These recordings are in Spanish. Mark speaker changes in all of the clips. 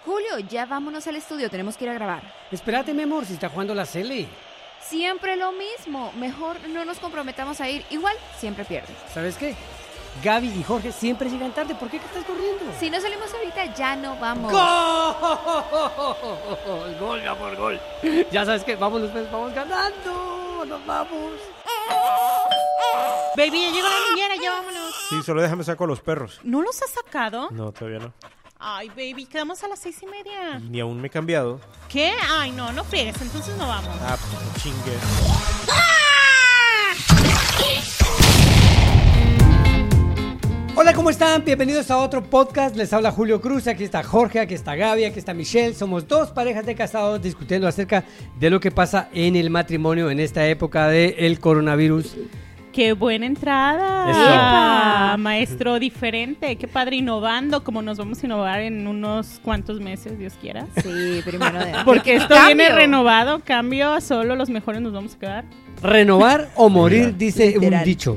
Speaker 1: Julio, ya vámonos al estudio, tenemos que ir a grabar.
Speaker 2: Espérate, mi amor, si está jugando la Cele.
Speaker 1: Siempre lo mismo, mejor no nos comprometamos a ir, igual siempre pierdes.
Speaker 2: ¿Sabes qué? Gaby y Jorge siempre llegan tarde, ¿por qué estás corriendo?
Speaker 1: Si no salimos ahorita, ya no vamos.
Speaker 2: ¡Gol! ¡Gol, mi amor, gol! Ya sabes qué, vámonos, pues, vamos ganando, nos vamos.
Speaker 3: Baby, ya llegó la niñera, ya vámonos.
Speaker 4: Sí, solo déjame saco a los perros.
Speaker 3: ¿No los has sacado?
Speaker 4: No, todavía no.
Speaker 3: Ay, baby, quedamos a las 6:30.
Speaker 4: Y ni aún me he cambiado.
Speaker 3: ¿Qué? Ay, no friegues, entonces no vamos.
Speaker 4: Ah, pues chingue.
Speaker 2: Hola, ¿cómo están? Bienvenidos a otro podcast. Les habla Julio Cruz. Aquí está Jorge, aquí está Gaby, aquí está Michelle. Somos dos parejas de casados discutiendo acerca de lo que pasa en el matrimonio en esta época del coronavirus.
Speaker 3: ¡Qué buena entrada!
Speaker 2: Eso.
Speaker 3: Maestro diferente, qué padre, innovando, como nos vamos a innovar en unos cuantos meses, Dios quiera.
Speaker 1: Sí, primero de...
Speaker 3: Porque esto
Speaker 1: ¡Cambio!
Speaker 3: viene renovado, cambio, solo los mejores nos vamos a quedar.
Speaker 2: Renovar o morir, dice
Speaker 1: Literal.
Speaker 2: un dicho.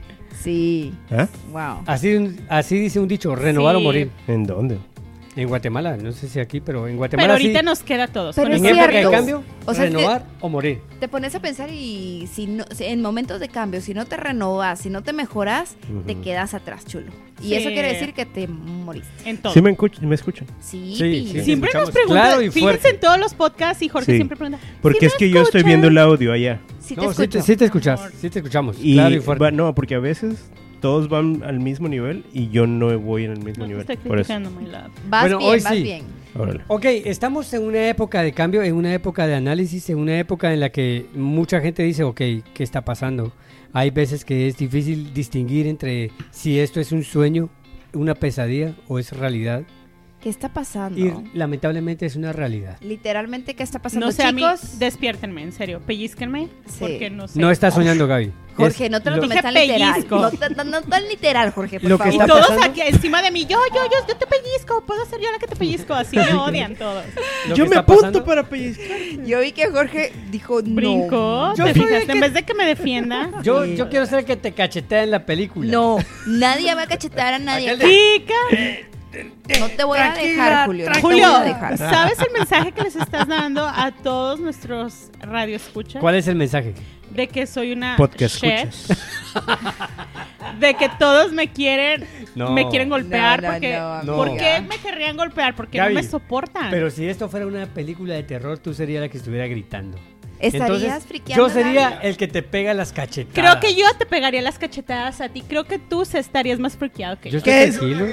Speaker 1: Sí,
Speaker 4: ¿Eh?
Speaker 1: wow.
Speaker 2: Así dice un dicho, renovar
Speaker 3: Sí.
Speaker 2: o morir.
Speaker 4: ¿En dónde?
Speaker 2: En Guatemala, no sé si aquí, pero en
Speaker 3: Pero
Speaker 2: Guatemala
Speaker 3: ahorita
Speaker 2: sí.
Speaker 3: nos queda a todos.
Speaker 1: Pero
Speaker 3: con
Speaker 2: En
Speaker 1: es
Speaker 3: eso.
Speaker 2: época de
Speaker 1: cierto.
Speaker 2: cambio,
Speaker 1: O sea,
Speaker 2: renovar o morir.
Speaker 1: Te pones a pensar y si en momentos de cambio, si no te renovas, si no te mejoras, te quedas atrás, chulo. Y
Speaker 3: Sí.
Speaker 1: eso quiere decir que te moriste.
Speaker 3: En todo.
Speaker 4: ¿Sí me escuchan?
Speaker 1: Sí,
Speaker 2: Sí,
Speaker 1: pi.
Speaker 2: sí.
Speaker 3: Siempre nos
Speaker 2: escuchamos
Speaker 3: preguntan,
Speaker 2: claro y
Speaker 3: fíjense
Speaker 2: fuerte.
Speaker 3: en todos los podcasts y Jorge
Speaker 4: Sí.
Speaker 3: siempre pregunta.
Speaker 4: Porque
Speaker 3: ¿sí
Speaker 4: es
Speaker 3: me
Speaker 4: que yo estoy
Speaker 3: escuchan?
Speaker 4: viendo el audio allá.
Speaker 1: Sí te
Speaker 2: No,
Speaker 1: escucho.
Speaker 2: sí te escuchas, sí te escuchamos.
Speaker 4: Y
Speaker 2: claro y fuerte.
Speaker 4: no, porque a veces todos van al mismo nivel y yo no voy en el mismo
Speaker 3: No te
Speaker 4: nivel.
Speaker 3: estoy
Speaker 4: Por eso.
Speaker 3: criticando, my love.
Speaker 1: Vas
Speaker 2: Bueno,
Speaker 1: bien,
Speaker 2: hoy
Speaker 1: vas
Speaker 2: sí.
Speaker 1: bien.
Speaker 4: Órale.
Speaker 2: Ok, estamos en una época de cambio, en una época de análisis, en una época en la que mucha gente dice, ok, ¿qué está pasando? Hay veces que es difícil distinguir entre si esto es un sueño, una pesadilla o es realidad.
Speaker 1: ¿Qué está pasando?
Speaker 2: Y lamentablemente es una realidad.
Speaker 1: Literalmente, ¿qué está pasando,
Speaker 3: No sé, a mí,
Speaker 1: chicos?
Speaker 3: despiértenme, en serio, pellizquenme,
Speaker 1: Sí.
Speaker 3: porque no sé.
Speaker 2: No estás soñando, Gaby.
Speaker 1: Jorge,
Speaker 2: Es
Speaker 1: no te lo
Speaker 2: lo-
Speaker 1: tomes
Speaker 3: Dije
Speaker 1: tan literal.
Speaker 3: pellizco.
Speaker 1: No tan literal, Jorge, por
Speaker 2: Lo que
Speaker 3: Y
Speaker 1: favor.
Speaker 2: está
Speaker 3: todos
Speaker 2: pasando?
Speaker 3: aquí encima de mí, yo te pellizco, puedo ser yo la que te pellizco, así me odian todos.
Speaker 2: lo
Speaker 4: Yo
Speaker 2: que
Speaker 4: me
Speaker 2: está
Speaker 4: apunto
Speaker 2: pasando-
Speaker 4: para pellizcar.
Speaker 1: Yo vi que Jorge dijo no.
Speaker 3: Brincó,
Speaker 2: Yo
Speaker 3: ¿te
Speaker 2: soy
Speaker 3: fijaste?
Speaker 2: el que-
Speaker 3: En vez de que me defienda.
Speaker 2: Yo quiero ser el que te cachetea en la película.
Speaker 1: No, nadie va a cachetar a nadie.
Speaker 2: Aquel de-
Speaker 3: Chica,
Speaker 1: No te voy a dejar, Julio. No te
Speaker 3: Julio,
Speaker 1: voy a dejar.
Speaker 3: ¿sabes el mensaje que les estás dando a todos nuestros radioescuchas?
Speaker 2: ¿Cuál es el mensaje?
Speaker 3: De que soy una
Speaker 4: Podcast
Speaker 3: chef,
Speaker 4: escuchas.
Speaker 3: de que todos me quieren golpear,
Speaker 1: No, no,
Speaker 3: porque
Speaker 1: no,
Speaker 2: no.
Speaker 3: ¿por qué me querrían golpear? Porque
Speaker 2: Gaby,
Speaker 3: no me soportan.
Speaker 2: Pero si esto fuera una película de terror, tú serías la que estuviera gritando.
Speaker 1: ¿Estarías
Speaker 2: Entonces,
Speaker 1: friqueando?
Speaker 2: yo sería
Speaker 1: Gaby?
Speaker 2: el que te pega las cachetadas.
Speaker 3: Creo que yo te pegaría las cachetadas a ti. Creo que tú estarías más friqueado que
Speaker 2: Yo
Speaker 3: yo.
Speaker 2: estoy tranquilo.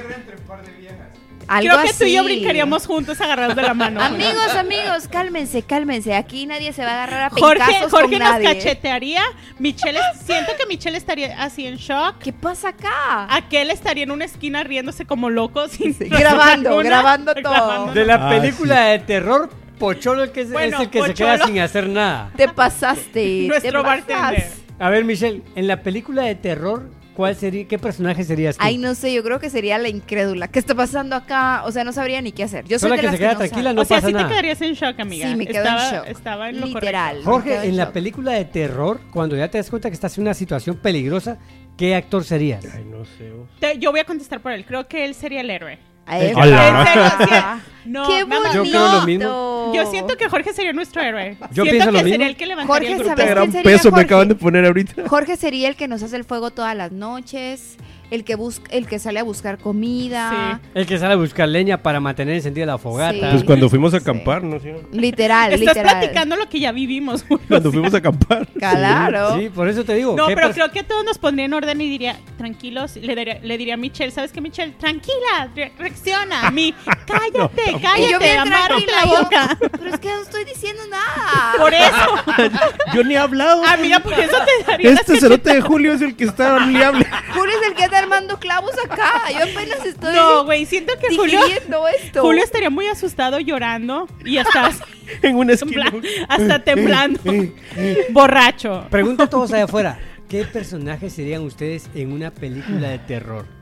Speaker 1: Algo
Speaker 3: Creo que tú y yo
Speaker 1: así.
Speaker 3: brincaríamos juntos agarrados de la mano.
Speaker 1: Amigos, cálmense. Aquí nadie se va a agarrar a
Speaker 3: Jorge
Speaker 1: pincazos
Speaker 3: nos
Speaker 1: con nadie.
Speaker 3: cachetearía. Siento que Michelle estaría así en shock.
Speaker 1: ¿Qué pasa acá?
Speaker 3: Aquel estaría en una esquina riéndose como loco. Sin razón
Speaker 1: Grabando
Speaker 3: alguna.
Speaker 1: todo.
Speaker 2: De la
Speaker 4: Ah,
Speaker 2: película de terror, Pocholo
Speaker 3: Bueno,
Speaker 2: es el que se
Speaker 3: Pocholo.
Speaker 2: queda sin hacer nada.
Speaker 1: Te pasaste.
Speaker 3: Nuestro
Speaker 1: te pasas.
Speaker 3: bartender.
Speaker 2: A ver, Michelle, en la película de terror, ¿qué personaje serías tú?
Speaker 1: Ay, no sé, yo creo que sería la incrédula. ¿Qué está pasando acá? O sea, no sabría ni qué hacer. Yo soy
Speaker 2: Sola
Speaker 1: de
Speaker 2: que
Speaker 1: las
Speaker 2: se queda
Speaker 1: no
Speaker 2: tranquila,
Speaker 1: sabe.
Speaker 2: no
Speaker 3: O sea,
Speaker 2: pasa
Speaker 3: sí
Speaker 2: nada.
Speaker 3: te quedarías en shock, amiga.
Speaker 1: Sí, me quedo
Speaker 3: estaba,
Speaker 1: en shock.
Speaker 3: Estaba en lo
Speaker 1: Literal.
Speaker 3: correcto.
Speaker 2: Jorge,
Speaker 1: Me quedo en
Speaker 2: en la
Speaker 1: shock.
Speaker 2: película de terror, cuando ya te das cuenta que estás en una situación peligrosa, ¿qué actor serías?
Speaker 4: Ay, no sé. vos.
Speaker 3: Yo voy a contestar por él. Creo que él sería el héroe.
Speaker 1: Ay,
Speaker 4: Hola.
Speaker 3: En serio, sí. No,
Speaker 1: ¡Qué
Speaker 3: mamá,
Speaker 1: bonito!
Speaker 2: Yo creo lo mismo.
Speaker 3: yo siento que Jorge sería nuestro héroe.
Speaker 2: Yo
Speaker 3: siento
Speaker 2: pienso
Speaker 3: que
Speaker 2: lo
Speaker 3: sería
Speaker 2: mismo.
Speaker 3: el que levantaría
Speaker 1: Jorge,
Speaker 3: el grupo.
Speaker 1: ¿sabes
Speaker 4: Qué gran
Speaker 1: quién sería
Speaker 4: peso me
Speaker 1: Jorge?
Speaker 4: acaban de poner ahorita.
Speaker 1: Jorge sería el que nos hace el fuego todas las noches, el que sale a buscar comida.
Speaker 2: El que sale a buscar leña para mantener encendida la fogata.
Speaker 1: Sí.
Speaker 4: Pues cuando fuimos a
Speaker 1: Sí.
Speaker 4: acampar, ¿no? ¿Sí?
Speaker 1: Literal,
Speaker 3: Estás
Speaker 1: literal.
Speaker 3: platicando lo que ya vivimos. Julio.
Speaker 4: Cuando fuimos a acampar.
Speaker 1: Claro.
Speaker 2: Sí, por eso te digo.
Speaker 3: No,
Speaker 2: ¿qué
Speaker 3: pero
Speaker 2: pers-
Speaker 3: creo que todos nos pondría en orden y diría, tranquilos, le diría a Michelle, ¿sabes qué, Michelle? Tranquila, reacciona. A mí, cállate,
Speaker 1: Y yo
Speaker 3: cállate,
Speaker 1: bien
Speaker 3: amárrate
Speaker 1: tranquila,
Speaker 3: la
Speaker 1: yo,
Speaker 3: boca.
Speaker 1: pero es que no estoy diciendo nada.
Speaker 3: Por eso,
Speaker 4: Yo ni he hablado.
Speaker 3: amiga, por eso te daría
Speaker 4: Este cerote de Julio es el que está liable.
Speaker 1: Julio es el que anda armando clavos acá. Yo apenas estoy
Speaker 3: No, güey, siento que
Speaker 1: digiriendo esto.
Speaker 3: Julio estaría muy asustado llorando y hasta,
Speaker 4: En una esquina.
Speaker 3: hasta temblando, borracho.
Speaker 2: Pregunta a todos allá afuera. ¿Qué personajes serían ustedes en una película de terror?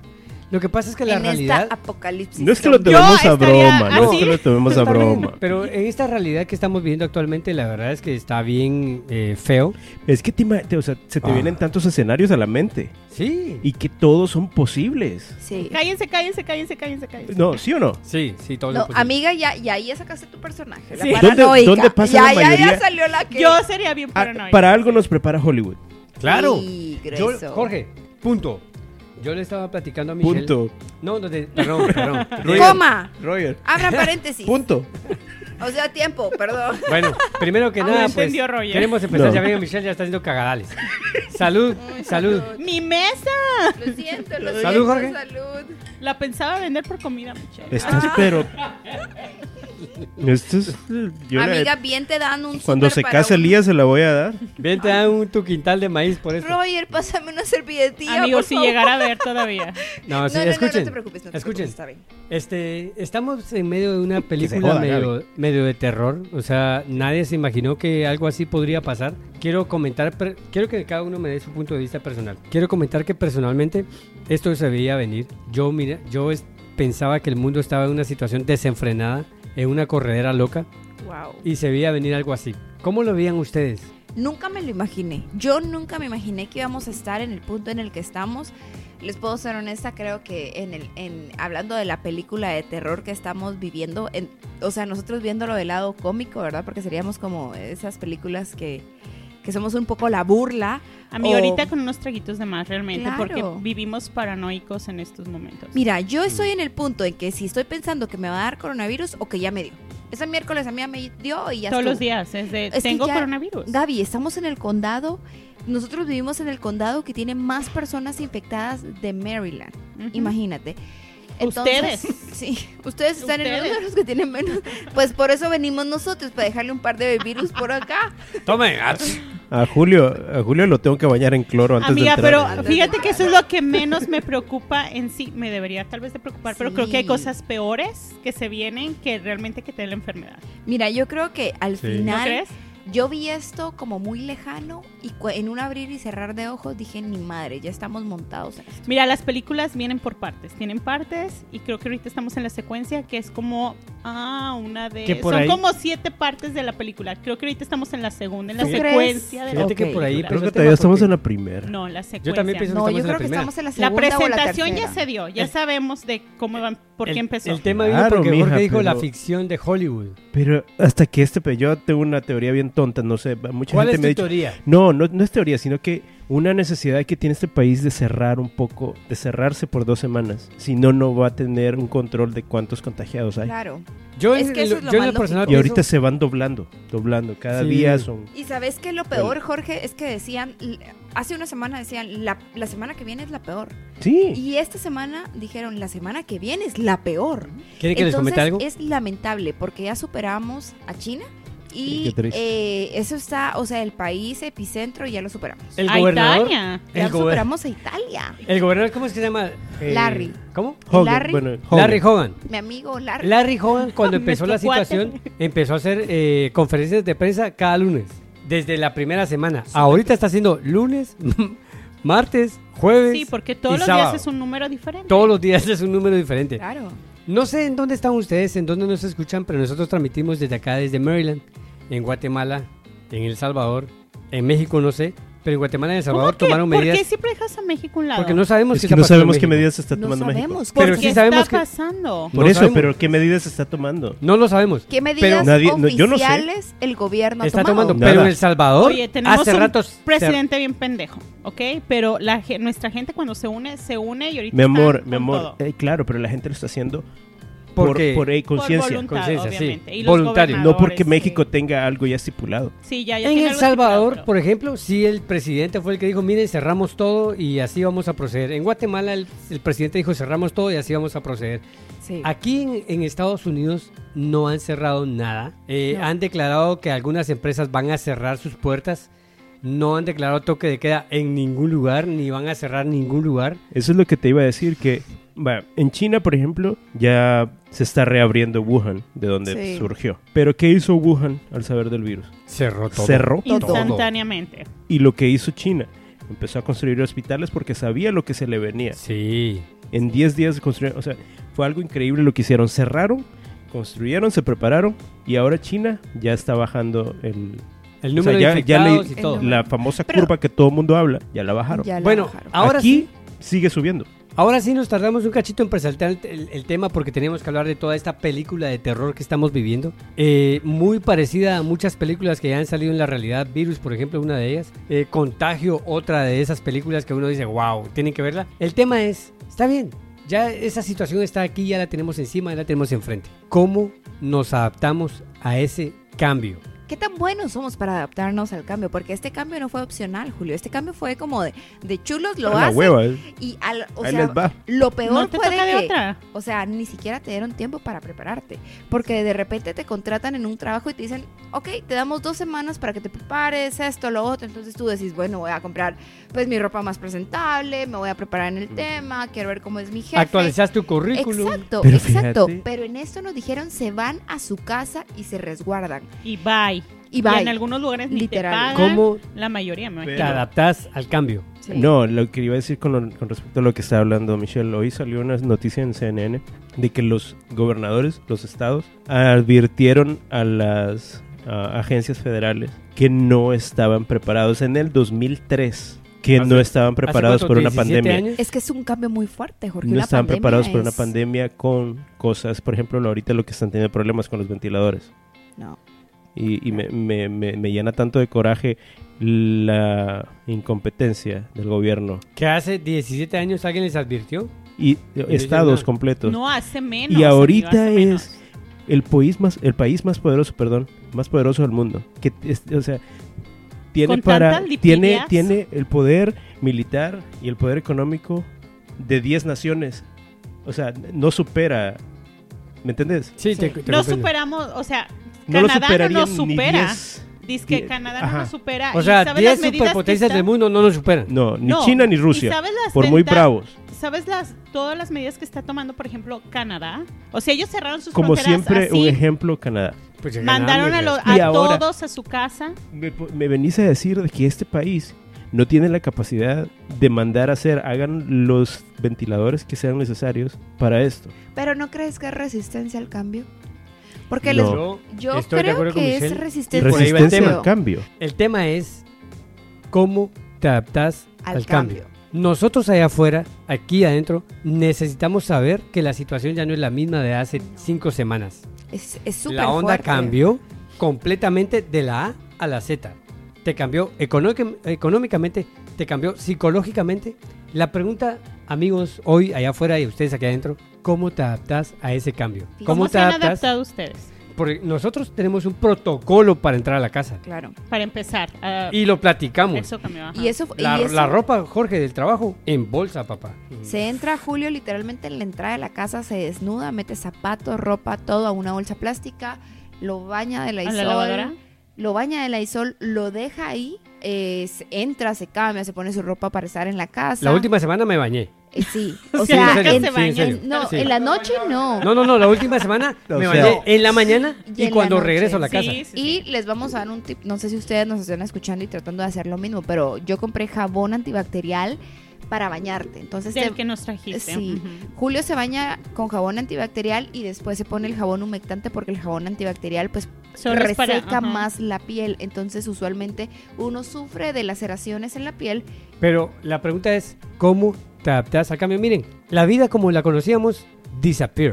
Speaker 2: Lo que pasa es que la
Speaker 1: en
Speaker 2: realidad...
Speaker 1: esta apocalipsis.
Speaker 4: No es que lo tomemos a
Speaker 3: estaría
Speaker 4: broma, no es
Speaker 3: así.
Speaker 4: que lo tomemos a
Speaker 2: Está bien,
Speaker 4: broma.
Speaker 2: pero en esta realidad que estamos viviendo actualmente, la verdad es que está bien feo.
Speaker 4: Es que o sea, se te vienen tantos escenarios a la mente
Speaker 2: Sí.
Speaker 4: y que todos son posibles.
Speaker 1: Sí.
Speaker 3: Cállense.
Speaker 4: No, ¿sí o no?
Speaker 2: Sí, todo
Speaker 1: No,
Speaker 2: lo posible.
Speaker 1: amiga, ya sacaste tu personaje. La
Speaker 3: Sí.
Speaker 1: paranoica.
Speaker 4: ¿Dónde pasa
Speaker 1: ya,
Speaker 4: la mayoría?
Speaker 1: Ya salió la que...
Speaker 3: Yo sería bien
Speaker 4: Ah,
Speaker 3: paranoica.
Speaker 4: para algo nos prepara Hollywood.
Speaker 2: Claro.
Speaker 1: Sí,
Speaker 2: Yo,
Speaker 1: grueso.
Speaker 2: Jorge, punto. Yo le estaba platicando a Michelle.
Speaker 4: Punto.
Speaker 2: No, perdón.
Speaker 1: Coma.
Speaker 4: Roger.
Speaker 1: Abran paréntesis.
Speaker 4: Punto.
Speaker 1: O sea, tiempo, perdón.
Speaker 2: Bueno, primero que
Speaker 3: Ah,
Speaker 2: nada,
Speaker 3: no
Speaker 2: pues
Speaker 3: entendió, Roger.
Speaker 2: queremos empezar.
Speaker 4: No.
Speaker 2: Ya ven, Michelle ya está haciendo cagadales. Salud.
Speaker 3: ¡Mi mesa!
Speaker 1: Lo siento,
Speaker 2: Salud, Jorge.
Speaker 1: Salud.
Speaker 3: La pensaba vender por comida, Michelle.
Speaker 4: Estás, pero... Esto es... yo la-
Speaker 1: Amiga, bien te dan un
Speaker 4: cuando
Speaker 1: súper
Speaker 4: se
Speaker 1: para
Speaker 4: case
Speaker 1: un-
Speaker 4: Elías se la voy a dar.
Speaker 2: Bien, te dan tu quintal de maíz por eso.
Speaker 1: Roger, pásame una servilletilla,
Speaker 3: Amigo,
Speaker 1: por
Speaker 3: si
Speaker 1: favor.
Speaker 3: llegara a ver todavía.
Speaker 2: No, sí,
Speaker 1: No, no,
Speaker 2: escuchen.
Speaker 1: no te preocupes, no te
Speaker 2: escuchen.
Speaker 1: preocupes, está bien.
Speaker 2: Estamos en medio de una película
Speaker 4: joda,
Speaker 2: medio de terror. O sea, nadie se imaginó que algo así podría pasar. Quiero que cada uno me dé su punto de vista personal. Quiero comentar que personalmente esto se veía venir. Yo pensaba que el mundo estaba en una situación desenfrenada, en una corredera loca,
Speaker 1: Wow.
Speaker 2: y se veía venir algo así. ¿Cómo lo veían ustedes?
Speaker 1: Nunca me lo imaginé. Yo nunca me imaginé que íbamos a estar en el punto en el que estamos. Les puedo ser honesta, creo que hablando de la película de terror que estamos viviendo, o sea, nosotros viéndolo del lado cómico, ¿verdad? Porque seríamos como esas películas que somos un poco la burla.
Speaker 3: A mí
Speaker 1: o-
Speaker 3: ahorita con unos traguitos de más realmente,
Speaker 1: Claro.
Speaker 3: porque vivimos paranoicos en estos momentos.
Speaker 1: Mira, yo estoy en el punto en que si estoy pensando que me va a dar coronavirus o que ya me dio. Ese miércoles a mí ya me dio y ya
Speaker 3: Todos
Speaker 1: estuvo.
Speaker 3: los días, es de,
Speaker 1: Es que
Speaker 3: tengo
Speaker 1: ya-
Speaker 3: coronavirus.
Speaker 1: Gaby, estamos en el condado. Nosotros vivimos en el condado que tiene más personas infectadas de Maryland.
Speaker 3: Ujú.
Speaker 1: Imagínate.
Speaker 3: Ustedes.
Speaker 1: Sí, ustedes están en
Speaker 3: Ustedes.
Speaker 1: uno de los que tienen menos. Pues por eso venimos nosotros, para dejarle un par de virus por acá.
Speaker 2: Tome.
Speaker 4: A Julio lo tengo que bañar en cloro antes
Speaker 3: Amiga,
Speaker 4: de
Speaker 3: pero
Speaker 4: entrar.
Speaker 3: fíjate que eso es lo que menos me preocupa en sí. Me debería tal vez de preocupar, pero creo que hay
Speaker 1: Sí.
Speaker 3: cosas peores que se vienen que realmente que te den la enfermedad.
Speaker 1: Mira, yo creo que al
Speaker 2: Sí.
Speaker 3: ¿No
Speaker 1: final
Speaker 3: crees?
Speaker 1: yo vi esto como muy lejano y en un abrir y cerrar de ojos dije, ni madre, ya estamos montados en esto.
Speaker 3: Mira, las películas vienen por partes. Tienen partes y creo que ahorita estamos en la secuencia que es como una de...
Speaker 2: Que por
Speaker 3: Son
Speaker 2: ahí-
Speaker 3: como 7 partes de la película. Creo que ahorita estamos en la segunda, en la
Speaker 1: ¿Tú crees?
Speaker 3: secuencia de la
Speaker 2: Fíjate que
Speaker 1: Ok.
Speaker 2: por ahí...
Speaker 3: Creo
Speaker 4: Creo
Speaker 2: empezó
Speaker 4: que
Speaker 2: el
Speaker 4: todavía
Speaker 2: tema
Speaker 4: estamos
Speaker 2: porque-
Speaker 4: en la primera.
Speaker 3: No, la secuencia.
Speaker 2: Yo también pienso que
Speaker 1: No,
Speaker 2: estamos
Speaker 1: yo
Speaker 2: en la
Speaker 1: creo que
Speaker 2: primera.
Speaker 1: estamos en la
Speaker 3: La
Speaker 1: segunda o la
Speaker 3: presentación ya
Speaker 1: tercera.
Speaker 3: se dio. Ya sabemos de cómo van, por qué empezó.
Speaker 2: El tema vino
Speaker 4: Claro,
Speaker 2: porque
Speaker 4: mija,
Speaker 2: Jorge dijo la
Speaker 4: pero-
Speaker 2: ficción de Hollywood.
Speaker 4: Pero hasta que yo tengo una teoría bien tonta, no sé, mucha
Speaker 2: ¿Cuál
Speaker 4: gente
Speaker 2: es
Speaker 4: me ha
Speaker 2: tu
Speaker 4: dicho...
Speaker 2: teoría?
Speaker 4: No es teoría, sino que una necesidad que tiene este país de cerrar un poco, de cerrarse por 2 semanas. Si no, no va a tener un control de cuántos contagiados hay.
Speaker 1: Claro.
Speaker 2: Yo
Speaker 1: Es
Speaker 2: en
Speaker 1: que eso
Speaker 2: lo-
Speaker 1: es lo
Speaker 2: yo en
Speaker 1: más
Speaker 2: lo personal
Speaker 4: Y ahorita
Speaker 2: pienso-
Speaker 4: se van doblando. Cada
Speaker 2: Sí.
Speaker 4: día son...
Speaker 1: Y sabes que lo peor, Jorge, es que decían, hace una semana decían, la semana que viene es la peor.
Speaker 4: Sí.
Speaker 1: Y esta semana dijeron, la semana que viene es la peor.
Speaker 2: ¿Quieren que les comente algo?
Speaker 1: Es lamentable porque ya superamos a China
Speaker 4: Sí,
Speaker 1: y
Speaker 4: qué triste.
Speaker 1: eso está, o sea, el país epicentro ya lo superamos.
Speaker 2: El
Speaker 3: A
Speaker 2: gobernador...
Speaker 3: Italia.
Speaker 1: Ya
Speaker 2: El, gober-
Speaker 1: superamos a Italia.
Speaker 2: el gobernador, ¿cómo es que se llama?
Speaker 1: Larry.
Speaker 2: ¿Cómo?
Speaker 4: Hogan,
Speaker 1: Larry.
Speaker 4: bueno, Hogan.
Speaker 2: Larry Hogan.
Speaker 1: Mi amigo Larry.
Speaker 2: Larry Hogan, cuando empezó la
Speaker 3: Nuestro cuate.
Speaker 2: situación, empezó a hacer conferencias de prensa cada lunes, desde la primera semana. Ahorita está haciendo lunes, martes, jueves
Speaker 3: Sí, porque todos
Speaker 2: y
Speaker 3: los
Speaker 2: sábado.
Speaker 3: días es un número diferente.
Speaker 2: Todos los días es un número diferente.
Speaker 1: Claro.
Speaker 2: No sé en dónde están ustedes, en dónde nos escuchan, pero nosotros transmitimos desde acá, desde Maryland, en Guatemala, en El Salvador, en México no sé, pero en Guatemala y El Salvador
Speaker 3: ¿Cómo que?
Speaker 2: tomaron
Speaker 3: ¿Por
Speaker 2: medidas
Speaker 3: qué siempre dejas a México a un lado?
Speaker 2: porque no sabemos
Speaker 4: Es
Speaker 2: qué
Speaker 4: que
Speaker 2: está
Speaker 4: no
Speaker 2: pasando en
Speaker 4: sabemos qué
Speaker 2: México.
Speaker 4: medidas se está
Speaker 1: No
Speaker 4: tomando México.
Speaker 1: sabemos.
Speaker 2: Pero
Speaker 3: ¿Por
Speaker 2: sí
Speaker 3: qué
Speaker 2: sabemos
Speaker 3: está
Speaker 2: que-
Speaker 3: pasando?
Speaker 4: Por
Speaker 2: No
Speaker 4: eso,
Speaker 2: sabemos.
Speaker 4: pero ¿qué medidas se está tomando?
Speaker 2: No lo sabemos.
Speaker 1: ¿Qué medidas
Speaker 4: Nadie- no, yo no sé.
Speaker 1: oficiales el gobierno ha
Speaker 2: Está
Speaker 1: tomado?
Speaker 2: tomando,
Speaker 4: Nada.
Speaker 2: pero en El Salvador
Speaker 3: Oye, tenemos
Speaker 2: hace
Speaker 3: un
Speaker 2: ratos
Speaker 3: presidente bien pendejo, ¿ok? Pero nuestra gente cuando se une y ahorita
Speaker 4: Mi amor,
Speaker 3: están
Speaker 4: mi
Speaker 3: con
Speaker 4: amor.
Speaker 3: todo.
Speaker 4: Claro, pero la gente lo está haciendo
Speaker 2: porque
Speaker 4: por
Speaker 3: Por
Speaker 4: conciencia.
Speaker 3: voluntad,
Speaker 2: Conciencia, sí.
Speaker 3: obviamente. Y los
Speaker 2: Voluntario.
Speaker 4: No porque
Speaker 3: gobernadores,
Speaker 4: México
Speaker 3: sí.
Speaker 4: tenga algo ya estipulado.
Speaker 3: Sí, ya
Speaker 2: en
Speaker 3: tiene
Speaker 2: El
Speaker 3: algo
Speaker 2: Salvador,
Speaker 3: estipulado,
Speaker 2: por ejemplo, sí el presidente fue el que dijo, miren, cerramos todo y así vamos a proceder. En Guatemala el presidente dijo, cerramos todo y así vamos a proceder.
Speaker 1: Sí.
Speaker 2: Aquí en Estados Unidos no han cerrado nada.
Speaker 1: No.
Speaker 2: Han declarado que algunas empresas van a cerrar sus puertas. No han declarado toque de queda en ningún lugar, ni van a cerrar ningún lugar.
Speaker 4: Eso es lo que te iba a decir, que en China, por ejemplo, ya se está reabriendo Wuhan, de donde
Speaker 1: Sí.
Speaker 4: surgió. Pero ¿qué hizo Wuhan al saber del virus?
Speaker 2: Cerró todo.
Speaker 4: Cerró todo.
Speaker 3: instantáneamente.
Speaker 4: Y lo que hizo China, empezó a construir hospitales porque sabía lo que se le venía.
Speaker 2: Sí.
Speaker 4: En 10 días construyeron, o sea, fue algo increíble lo que hicieron. Cerraron, construyeron, se prepararon y ahora China ya está bajando
Speaker 2: el número de infectados y todo.
Speaker 4: La famosa curva que todo el mundo habla, ya la bajaron.
Speaker 2: Ahora
Speaker 4: aquí sigue subiendo.
Speaker 2: Ahora sí nos tardamos un cachito en presentar el tema porque teníamos que hablar de toda esta película de terror que estamos viviendo. Muy parecida a muchas películas que ya han salido en la realidad. Virus, por ejemplo, una de ellas. Contagio, otra de esas películas que uno dice, wow, tienen que verla. El tema es, está bien, ya esa situación está aquí, ya la tenemos encima, ya la tenemos enfrente. ¿Cómo nos adaptamos a ese cambio?
Speaker 1: ¿Qué tan buenos somos para adaptarnos al cambio? Porque este cambio no fue opcional, Julio. Este cambio fue como de chulos lo hacen.
Speaker 4: Hueva,
Speaker 1: y
Speaker 4: o sea, les va.
Speaker 1: Lo peor
Speaker 3: no te
Speaker 1: fue
Speaker 3: toca
Speaker 1: de
Speaker 3: de
Speaker 1: que,
Speaker 3: otra.
Speaker 1: o sea, ni siquiera te dieron tiempo para prepararte. Porque de repente te contratan en un trabajo y te dicen, ok, te damos 2 semanas para que te prepares, esto, lo otro. Entonces tú decís, bueno, voy a comprar pues mi ropa más presentable, me voy a preparar en el tema, quiero ver cómo es mi jefe.
Speaker 2: Actualizas tu currículum.
Speaker 1: Exacto,
Speaker 4: Pero
Speaker 1: exacto.
Speaker 4: fíjate.
Speaker 1: Pero en esto nos dijeron, se van a su casa y se resguardan.
Speaker 3: Y bye.
Speaker 1: Y bye.
Speaker 3: en algunos lugares
Speaker 1: Literal.
Speaker 3: ni te pagan.
Speaker 2: ¿Cómo
Speaker 3: La mayoría, me
Speaker 2: te
Speaker 3: imagino.
Speaker 2: adaptas al cambio?
Speaker 1: Sí.
Speaker 4: No, lo que iba a decir con respecto a lo que está hablando Michelle, hoy salió una noticia en CNN de que los gobernadores, los estados, advirtieron a las agencias federales que no estaban preparados en el 2003, que no estaban preparados por una
Speaker 2: 17
Speaker 4: pandemia.
Speaker 2: años?
Speaker 1: Es que es un cambio muy fuerte, Jorge.
Speaker 4: No
Speaker 1: Una
Speaker 4: estaban
Speaker 1: pandemia
Speaker 4: preparados por una
Speaker 1: es-
Speaker 4: pandemia con cosas, por ejemplo, ahorita lo que están teniendo problemas con los ventiladores.
Speaker 1: No.
Speaker 4: Y me llena tanto de coraje la incompetencia del gobierno.
Speaker 2: Que hace 17 años alguien les advirtió.
Speaker 4: Y estados
Speaker 2: no.
Speaker 4: completos.
Speaker 3: No hace menos.
Speaker 4: Y ahorita
Speaker 3: amigo, hace menos.
Speaker 4: es el país más poderoso, más poderoso del mundo. Que o sea,
Speaker 3: Con tantas lipillas.
Speaker 4: tiene el poder militar y el poder económico de 10 naciones. O sea, no supera, ¿me entiendes?
Speaker 2: Sí,
Speaker 1: Sí.
Speaker 2: te
Speaker 3: No
Speaker 2: comprendo.
Speaker 3: superamos, o sea,
Speaker 4: No lo
Speaker 3: Canadá
Speaker 4: superarían
Speaker 3: no nos
Speaker 4: ni
Speaker 3: supera.
Speaker 4: 10.
Speaker 3: Dice que
Speaker 4: die-
Speaker 3: Canadá
Speaker 4: ajá.
Speaker 3: no nos supera.
Speaker 2: O
Speaker 3: ¿Y
Speaker 2: sea,
Speaker 3: sabes
Speaker 2: 10
Speaker 3: las medidas que
Speaker 2: superpotencias
Speaker 3: está-
Speaker 2: del mundo no nos superan.
Speaker 4: No, ni
Speaker 3: No.
Speaker 4: China ni
Speaker 3: ¿Y
Speaker 4: Rusia.
Speaker 3: sabes las
Speaker 4: Por muy
Speaker 3: medidas-
Speaker 4: bravos.
Speaker 3: ¿Sabes todas las medidas que está tomando, por ejemplo, Canadá? O sea, ellos cerraron sus
Speaker 4: Como
Speaker 3: fronteras
Speaker 4: siempre,
Speaker 3: así,
Speaker 4: un ejemplo, Canadá.
Speaker 2: Pues ya
Speaker 3: mandaron a,
Speaker 2: ganamos,
Speaker 4: Y ahora-
Speaker 3: todos a su casa.
Speaker 4: Me venís a decir de que este país no tiene la capacidad de mandar a hacer, hagan los ventiladores que sean necesarios para esto.
Speaker 1: Pero ¿no crees que es resistencia al cambio? Porque
Speaker 4: No.
Speaker 1: yo
Speaker 2: estoy de
Speaker 1: creo
Speaker 2: acuerdo con
Speaker 1: que es
Speaker 2: Michelle.
Speaker 1: resistencia,
Speaker 2: por ahí va el
Speaker 4: Resistencia
Speaker 2: tema.
Speaker 4: al cambio.
Speaker 2: El tema es cómo te adaptas
Speaker 1: al
Speaker 2: al
Speaker 1: cambio.
Speaker 2: cambio. Nosotros allá afuera, aquí adentro, necesitamos saber que la situación ya no es la misma de hace 5 semanas.
Speaker 1: Es súper
Speaker 2: La onda
Speaker 1: fuerte.
Speaker 2: cambió completamente de la A a la Z. Te cambió económicamente, te cambió psicológicamente. La pregunta, amigos, hoy allá afuera y ustedes aquí adentro, ¿cómo te adaptas a ese cambio?
Speaker 3: ¿Cómo
Speaker 2: te
Speaker 3: se han
Speaker 2: adaptas?
Speaker 3: adaptado ustedes?
Speaker 2: Porque nosotros tenemos un protocolo para entrar a la casa
Speaker 1: Claro.
Speaker 3: Para empezar.
Speaker 2: y lo platicamos.
Speaker 3: Eso cambió. ajá.
Speaker 1: Y eso,
Speaker 2: La,
Speaker 1: y eso
Speaker 2: la ropa, Jorge, del trabajo, en bolsa, papá.
Speaker 1: se entra, Julio, literalmente en la entrada de la casa, se desnuda, mete zapatos, ropa, todo a una bolsa plástica, lo baña de
Speaker 3: ¿A
Speaker 1: Lysol,
Speaker 3: la lavadora?
Speaker 1: lo baña de Lysol, lo deja ahí, entra, se cambia, se pone su ropa para estar en la casa.
Speaker 2: La última semana me bañé.
Speaker 1: Sí,
Speaker 3: O
Speaker 1: o
Speaker 3: sea,
Speaker 1: sea,
Speaker 3: nunca
Speaker 1: en,
Speaker 3: se baña.
Speaker 2: sí, en serio.
Speaker 1: no,
Speaker 2: Sí.
Speaker 1: en la noche no.
Speaker 2: No, la última semana
Speaker 4: O
Speaker 2: me
Speaker 4: sea-
Speaker 2: bañé en la mañana
Speaker 1: Y
Speaker 2: y,
Speaker 1: en
Speaker 2: cuando
Speaker 1: la noche,
Speaker 2: regreso a la
Speaker 3: Sí,
Speaker 2: casa.
Speaker 3: sí, sí.
Speaker 1: Y les vamos a dar un tip, no sé si ustedes nos están escuchando y tratando de hacer lo mismo, pero yo compré jabón antibacterial para bañarte. Entonces,
Speaker 3: Del que nos trajiste.
Speaker 1: sí.
Speaker 3: Ujú.
Speaker 1: Julio se baña con jabón antibacterial y después se pone el jabón humectante porque el jabón antibacterial pues
Speaker 3: Solo es para-
Speaker 1: reseca
Speaker 3: ajá.
Speaker 1: más la piel. Entonces usualmente uno sufre de laceraciones en la piel.
Speaker 2: Pero la pregunta es, ¿cómo te adaptas al cambio? Miren, la vida como la conocíamos, disappear,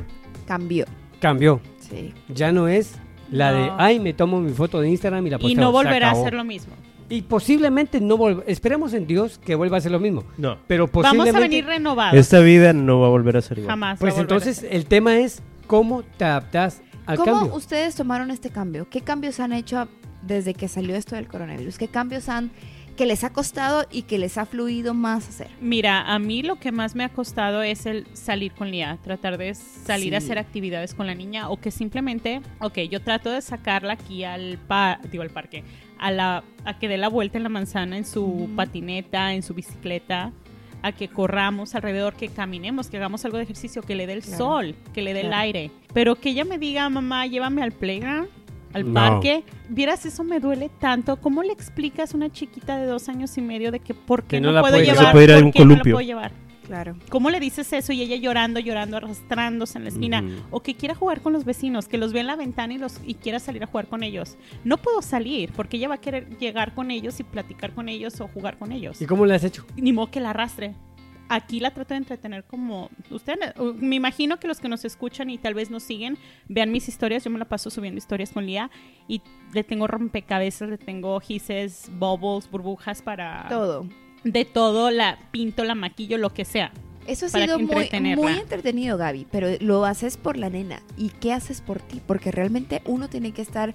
Speaker 2: cambió.
Speaker 1: Sí.
Speaker 2: Ya no es la de,
Speaker 3: No.
Speaker 2: ay, me tomo mi foto de Instagram y la posteo.
Speaker 3: Y no
Speaker 2: Se
Speaker 3: volverá a
Speaker 2: acabó.
Speaker 3: hacer lo mismo.
Speaker 2: Y posiblemente no vuelva. Esperemos en Dios que vuelva a hacer lo mismo.
Speaker 4: No.
Speaker 2: Pero
Speaker 3: Vamos
Speaker 2: posiblemente...
Speaker 3: a venir renovados.
Speaker 4: Esta vida no va a volver a ser igual.
Speaker 3: Jamás.
Speaker 2: Pues
Speaker 3: va a volver a
Speaker 2: entonces
Speaker 3: ser.
Speaker 2: el tema es, ¿cómo te adaptas al
Speaker 1: ¿Cómo
Speaker 2: cambio?
Speaker 1: ustedes tomaron este cambio? ¿Qué cambios han hecho desde que salió esto del coronavirus? ¿Qué cambios que les ha costado y que les ha fluido más hacer?
Speaker 3: Mira, a mí lo que más me ha costado es el salir con Lía, tratar de salir a
Speaker 1: Sí.
Speaker 3: hacer actividades con la niña o que simplemente, yo trato de sacarla aquí al parque, a que dé la vuelta en la manzana en su
Speaker 1: Ujú.
Speaker 3: patineta, en su bicicleta, a que corramos alrededor, que caminemos, que hagamos algo de ejercicio, que le dé el
Speaker 1: Claro.
Speaker 3: sol, que le dé el
Speaker 1: Claro.
Speaker 3: aire. Pero que ella me diga, mamá, llévame al playground, al
Speaker 2: No.
Speaker 3: parque. Vieras, eso me duele tanto. ¿Cómo le explicas a una chiquita de 2 años y medio de que por qué
Speaker 2: Que
Speaker 3: no,
Speaker 2: no la
Speaker 3: puedo
Speaker 2: puede-
Speaker 3: llevar?
Speaker 2: que se
Speaker 4: puede ir a
Speaker 3: ¿Por
Speaker 4: un
Speaker 3: qué no la
Speaker 4: columpio?
Speaker 3: puedo llevar?
Speaker 1: Claro.
Speaker 3: ¿Cómo le dices eso y ella llorando, arrastrándose en la esquina?
Speaker 4: Ujú.
Speaker 3: O que quiera jugar con los vecinos, que los vea en la ventana y quiera salir a jugar con ellos. No puedo salir porque ella va a querer llegar con ellos y platicar con ellos o jugar con ellos.
Speaker 2: ¿Y cómo le has hecho?
Speaker 3: Ni modo que la arrastre. Aquí la trato de entretener como... me imagino que los que nos escuchan y tal vez nos siguen, vean mis historias. Yo me la paso subiendo historias con Lía y le tengo rompecabezas, le tengo gises, bubbles, burbujas para...
Speaker 1: Todo.
Speaker 3: De todo, la pinto, la maquillo, lo que sea.
Speaker 1: Eso ha
Speaker 3: Para
Speaker 1: sido muy
Speaker 3: entretenerla.
Speaker 1: entretenido, Gaby, pero lo haces por la nena. ¿Y qué haces por ti? Porque realmente uno tiene que estar...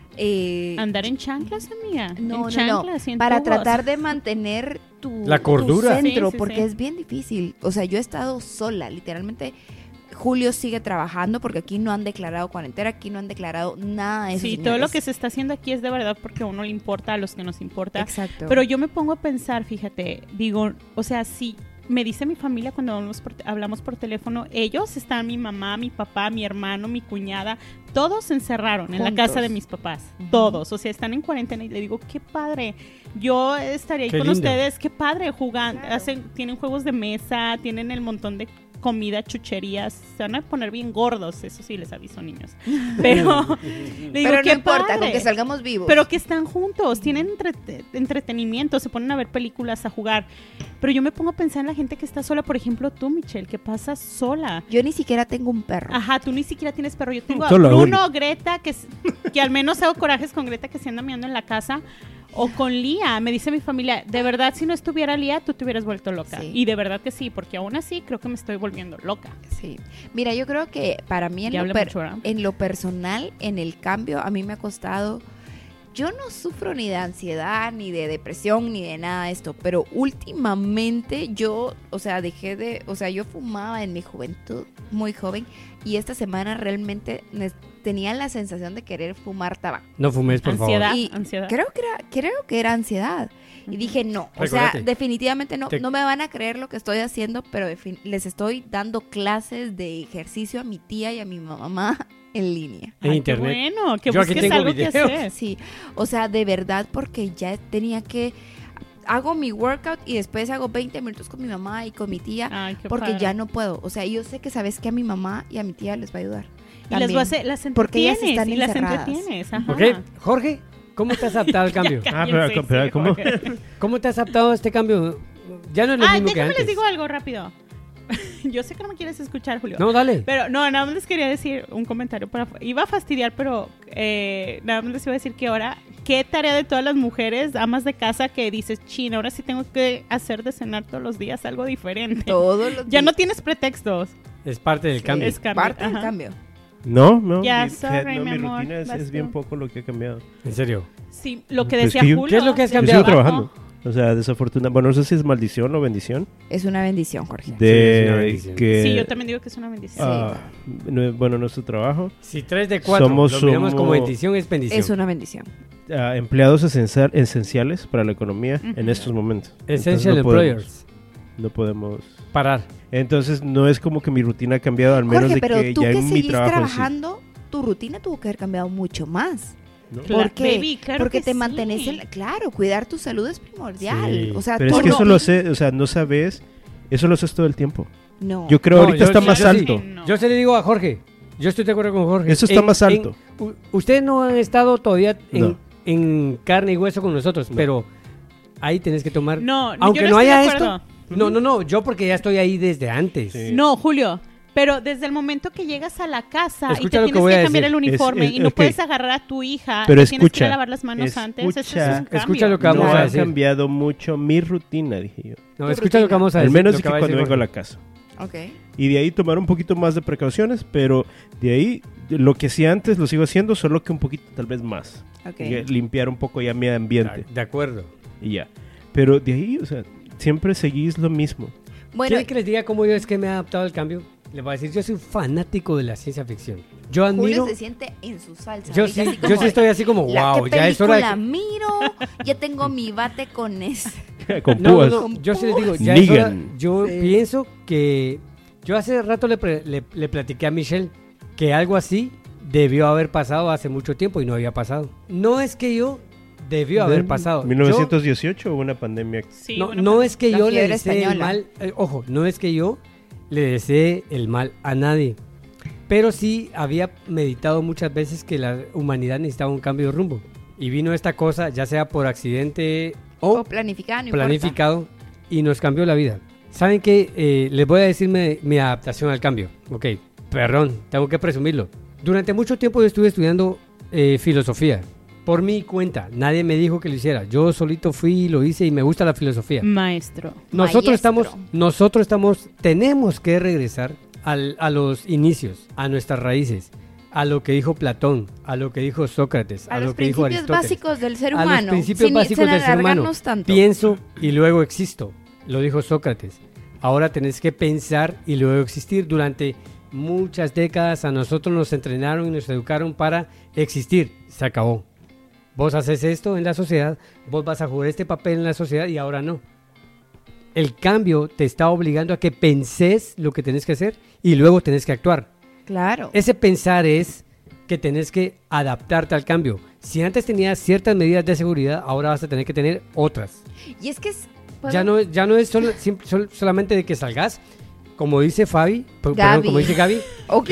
Speaker 3: Andar en chanclas, amiga.
Speaker 1: No,
Speaker 3: en chanclas y en
Speaker 1: para
Speaker 3: tubos.
Speaker 1: tratar de mantener
Speaker 2: La cordura.
Speaker 1: tu centro,
Speaker 3: Sí, sí,
Speaker 1: porque
Speaker 3: sí.
Speaker 1: es bien difícil. O sea, yo he estado sola, literalmente. Julio sigue trabajando porque aquí no han declarado cuarentena, aquí no han declarado nada de eso.
Speaker 3: Sí, todo lo que se está haciendo aquí es de verdad porque a uno le importa, a los que nos importa.
Speaker 1: Exacto.
Speaker 3: Pero yo me pongo a pensar, fíjate, digo, o sea, si me dice mi familia cuando hablamos por teléfono, ellos están, mi mamá, mi papá, mi hermano, mi cuñada, todos se encerraron en la
Speaker 1: Juntos.
Speaker 3: casa de mis papás,
Speaker 1: Ujú.
Speaker 3: todos, o sea, están en cuarentena y le digo, qué padre, yo estaría ahí
Speaker 2: Qué
Speaker 3: con
Speaker 2: lindo.
Speaker 3: ustedes, qué padre, jugando,
Speaker 1: Claro.
Speaker 3: tienen juegos de mesa, tienen el montón de comida, chucherías, se van a poner bien gordos, eso sí les aviso, niños. Pero le digo,
Speaker 1: Pero no
Speaker 3: qué
Speaker 1: importa,
Speaker 3: padre.
Speaker 1: con que salgamos vivos.
Speaker 3: Pero que están juntos, tienen entretenimiento, se ponen a ver películas, a jugar. Pero yo me pongo a pensar en la gente que está sola, por ejemplo tú, Michelle, que pasas sola.
Speaker 1: Yo ni siquiera tengo un perro.
Speaker 3: Ajá, tú ni siquiera tienes perro. Yo tengo a
Speaker 4: Solo a
Speaker 3: Bruno, Greta, que al menos hago corajes con Greta que se anda meando en la casa. O con Lía, me dice mi familia, de verdad si no estuviera Lía, tú te hubieras vuelto loca.
Speaker 1: Sí.
Speaker 3: Y de verdad que sí, porque aún así creo que me estoy volviendo loca.
Speaker 1: Sí. Mira, yo creo que para mí
Speaker 3: Ya hablé mucho, ¿verdad?
Speaker 1: en lo personal, en el cambio, a mí me ha costado... Yo no sufro ni de ansiedad, ni de depresión, ni de nada de esto, pero últimamente yo, o sea, yo fumaba en mi juventud, muy joven, y esta semana realmente tenía la sensación de querer fumar tabaco.
Speaker 2: No fumes, por
Speaker 3: Ansiedad.
Speaker 2: favor.
Speaker 1: Y
Speaker 3: ansiedad.
Speaker 1: creo que era ansiedad. Y dije, no, o sea,
Speaker 2: Recuérdate.
Speaker 1: definitivamente no,
Speaker 2: Te-
Speaker 1: no me van a creer lo que estoy haciendo, pero les estoy dando clases de ejercicio a mi tía y a mi mamá en línea.
Speaker 2: En
Speaker 3: Ay,
Speaker 2: internet.
Speaker 3: Qué bueno, que
Speaker 2: Yo aquí
Speaker 3: busques
Speaker 2: tengo
Speaker 3: algo que
Speaker 2: videos.
Speaker 3: hacer.
Speaker 1: Sí, o sea, de verdad, porque ya tenía que... Hago mi workout y después hago 20 minutos con mi mamá y con mi tía,
Speaker 3: Ay, qué
Speaker 1: porque
Speaker 3: padre.
Speaker 1: ya no puedo. O sea, yo sé que sabes que a mi mamá y a mi tía les va a ayudar.
Speaker 3: Y las, las
Speaker 1: Porque ellas
Speaker 3: entretienes,
Speaker 1: están
Speaker 3: y las
Speaker 1: encerradas.
Speaker 3: entretienes. Ajá.
Speaker 2: ¿Ok? Jorge, ¿cómo te has adaptado al cambio?
Speaker 3: Ya
Speaker 4: pero,
Speaker 3: cállense,
Speaker 4: pero,
Speaker 3: sí,
Speaker 4: ¿cómo?
Speaker 3: Jorge.
Speaker 2: ¿Cómo te has adaptado a este cambio? Ya no es lo
Speaker 3: Ay,
Speaker 2: mismo que
Speaker 3: déjame
Speaker 2: antes.
Speaker 3: les digo algo rápido. Yo sé que no me quieres escuchar, Julio.
Speaker 2: No, dale.
Speaker 3: Pero no, nada más les quería decir un comentario para... Iba a fastidiar, pero nada más les iba a decir que ahora, qué tarea de todas las mujeres, amas de casa, que dices, chin, ahora sí tengo que hacer de cenar todos los días algo diferente.
Speaker 1: Todos los
Speaker 3: Ya
Speaker 1: días.
Speaker 3: no tienes pretextos.
Speaker 2: Es parte del cambio.
Speaker 3: Es cambio.
Speaker 1: Parte del
Speaker 3: Ajá.
Speaker 1: cambio.
Speaker 4: No,
Speaker 3: Ya,
Speaker 4: mi-
Speaker 3: sorry,
Speaker 4: no,
Speaker 3: mi
Speaker 4: mi
Speaker 3: amor,
Speaker 4: rutina es
Speaker 3: vas
Speaker 4: bien
Speaker 3: tú.
Speaker 4: poco lo que ha cambiado.
Speaker 2: En serio.
Speaker 3: Sí, lo que
Speaker 4: Pues
Speaker 3: decía
Speaker 4: que yo-
Speaker 3: Julio.
Speaker 2: ¿Qué es lo que has
Speaker 3: del
Speaker 4: Yo
Speaker 2: cambiado?
Speaker 4: sigo
Speaker 3: trabajo.
Speaker 4: trabajando. O sea, desafortunadamente, bueno, no sé si es maldición o bendición.
Speaker 1: Es una bendición, Jorge.
Speaker 2: Sí, es una bendición.
Speaker 4: que...
Speaker 3: Sí, yo también digo que es una bendición.
Speaker 4: bueno, nuestro trabajo,
Speaker 2: Si 3 de 4
Speaker 4: Somos-
Speaker 2: lo miramos como
Speaker 4: somos-
Speaker 2: bendición, es bendición.
Speaker 1: Es una bendición.
Speaker 4: empleados esenciales para la economía
Speaker 3: Ujú.
Speaker 4: en estos momentos.
Speaker 2: Essential
Speaker 4: Entonces, no podemos-
Speaker 2: Employers.
Speaker 4: No podemos...
Speaker 2: Parar.
Speaker 4: Entonces, no es como que mi rutina ha cambiado, al menos
Speaker 1: Jorge,
Speaker 4: de
Speaker 1: pero
Speaker 4: que
Speaker 1: tú
Speaker 4: ya
Speaker 1: que
Speaker 4: en mi
Speaker 1: seguís
Speaker 4: trabajo en sí,
Speaker 1: trabajando, tu rutina tuvo que haber cambiado mucho más.
Speaker 4: ¿no?
Speaker 3: Claro,
Speaker 1: ¿Por qué?
Speaker 3: baby, claro
Speaker 1: Porque
Speaker 3: que
Speaker 1: te
Speaker 3: sí.
Speaker 1: mantenés en... Claro, cuidar tu salud es primordial.
Speaker 2: Sí.
Speaker 1: O sea,
Speaker 4: Pero
Speaker 1: tú
Speaker 4: es que
Speaker 1: no-
Speaker 4: eso lo sé, o sea, no sabes, eso lo haces todo el tiempo.
Speaker 1: No.
Speaker 4: Yo creo
Speaker 2: No,
Speaker 4: ahorita
Speaker 2: yo-
Speaker 4: está
Speaker 2: yo-
Speaker 4: más
Speaker 2: yo sí.
Speaker 4: alto.
Speaker 3: No.
Speaker 2: Yo se le digo a Jorge. Yo estoy de acuerdo con Jorge.
Speaker 4: Eso está más alto.
Speaker 2: Ustedes no han estado todavía
Speaker 4: No.
Speaker 2: en carne y hueso con nosotros,
Speaker 4: No.
Speaker 2: pero ahí tenés que tomar...
Speaker 3: No,
Speaker 2: aunque
Speaker 3: yo
Speaker 2: no
Speaker 3: estoy de
Speaker 2: haya
Speaker 3: acuerdo.
Speaker 2: esto... No, yo porque ya estoy ahí desde antes.
Speaker 4: Sí.
Speaker 3: No, Julio. Pero desde el momento que llegas a la casa
Speaker 2: Escucha
Speaker 3: y
Speaker 2: lo
Speaker 3: te
Speaker 2: que voy
Speaker 3: tienes
Speaker 2: a
Speaker 3: que cambiar
Speaker 2: decir.
Speaker 3: el uniforme
Speaker 4: Es-
Speaker 3: y no
Speaker 4: ok.
Speaker 3: puedes agarrar a tu hija,
Speaker 4: Pero
Speaker 3: y tienes que ir
Speaker 4: escucha,
Speaker 3: a lavar las manos antes, eso es un
Speaker 4: escucha.
Speaker 3: cambio.
Speaker 2: Escucha lo que vamos
Speaker 4: No
Speaker 2: a
Speaker 4: ha
Speaker 2: decir.
Speaker 4: cambiado mucho mi rutina, dije yo.
Speaker 2: No,
Speaker 1: Tu
Speaker 2: escucha lo que
Speaker 1: rutina.
Speaker 2: vamos a
Speaker 4: Al
Speaker 2: decir.
Speaker 4: menos
Speaker 2: lo
Speaker 4: de que
Speaker 2: va a
Speaker 4: cuando
Speaker 2: decir
Speaker 4: vengo a la
Speaker 2: Jorge.
Speaker 4: casa.
Speaker 1: Ok.
Speaker 4: Y de ahí tomar un poquito más de precauciones, pero de ahí lo que sí antes lo sigo haciendo, solo que un poquito tal vez más.
Speaker 1: Ok.
Speaker 4: Limpiar un poco ya mi ambiente
Speaker 2: De acuerdo.
Speaker 4: y ya. Pero de ahí, o sea, siempre seguís lo mismo.
Speaker 1: Bueno,
Speaker 2: ¿Quieren que les diga cómo yo es que me he adaptado al cambio? Les voy a decir, yo soy fanático de la ciencia ficción. Yo
Speaker 1: Julio
Speaker 2: admiro...
Speaker 1: se siente en su salsa.
Speaker 2: Yo
Speaker 1: ahorita,
Speaker 2: sí,
Speaker 1: así como
Speaker 2: yo sí
Speaker 1: de,
Speaker 2: estoy así como,
Speaker 1: "La-
Speaker 2: wow,
Speaker 1: ¿qué
Speaker 2: ya es hora de...
Speaker 1: película miro? Ya tengo mi bate con ese.
Speaker 4: Con
Speaker 2: No,
Speaker 4: púas.
Speaker 2: no, yo sí les digo, ya es hora-
Speaker 4: Negan.
Speaker 2: yo
Speaker 1: Sí.
Speaker 2: pienso que... Yo hace rato le platiqué a Michelle que algo así debió haber pasado hace mucho tiempo y no había pasado. No es que yo debió haber pasado.
Speaker 4: 1918 hubo una pandemia.
Speaker 3: Sí,
Speaker 2: No,
Speaker 3: bueno,
Speaker 2: no
Speaker 3: pues,
Speaker 2: es que
Speaker 1: la
Speaker 2: yo le
Speaker 1: fiebre
Speaker 2: desee el
Speaker 1: española.
Speaker 2: mal, ojo, no es que yo le desee el mal a nadie, pero sí había meditado muchas veces que la humanidad necesitaba un cambio de rumbo. Y vino esta cosa, ya sea por accidente
Speaker 1: O
Speaker 2: o
Speaker 1: planificado, no importa.
Speaker 2: planificado, y nos cambió la vida. ¿Saben qué? Les voy a decir mi adaptación al cambio. Ok, perdón, tengo que presumirlo. Durante mucho tiempo yo estuve estudiando filosofía. Por mi cuenta, nadie me dijo que lo hiciera. Yo solito fui, lo hice y me gusta la filosofía.
Speaker 3: Maestro.
Speaker 2: Nosotros
Speaker 1: Maestro.
Speaker 2: tenemos que regresar a los inicios, a nuestras raíces, a lo que dijo Platón, a lo que dijo Sócrates,
Speaker 1: A
Speaker 2: a
Speaker 1: los
Speaker 2: lo que dijo
Speaker 1: principios
Speaker 2: Aristóteles.
Speaker 1: básicos del ser
Speaker 2: A
Speaker 1: humano.
Speaker 2: los principios
Speaker 1: sin
Speaker 2: básicos del ser humano.
Speaker 1: alargarnos tanto.
Speaker 2: Pienso y luego existo, lo dijo Sócrates. Ahora tenés que pensar y luego existir. Durante muchas décadas a nosotros nos entrenaron y nos educaron para existir. Se acabó. Vos haces esto en la sociedad, vos vas a jugar este papel en la sociedad y ahora no. El cambio te está obligando a que penses lo que tenés que hacer y luego tenés que actuar.
Speaker 1: Claro.
Speaker 2: Ese pensar es que tenés que adaptarte al cambio. Si antes tenías ciertas medidas de seguridad, ahora vas a tener que tener otras.
Speaker 1: Y es que ¿puedo?
Speaker 2: Ya no es solamente de que salgas, como dice Fabi, perdón,
Speaker 1: Gaby.
Speaker 2: como dice Gaby.
Speaker 1: ¿Ok?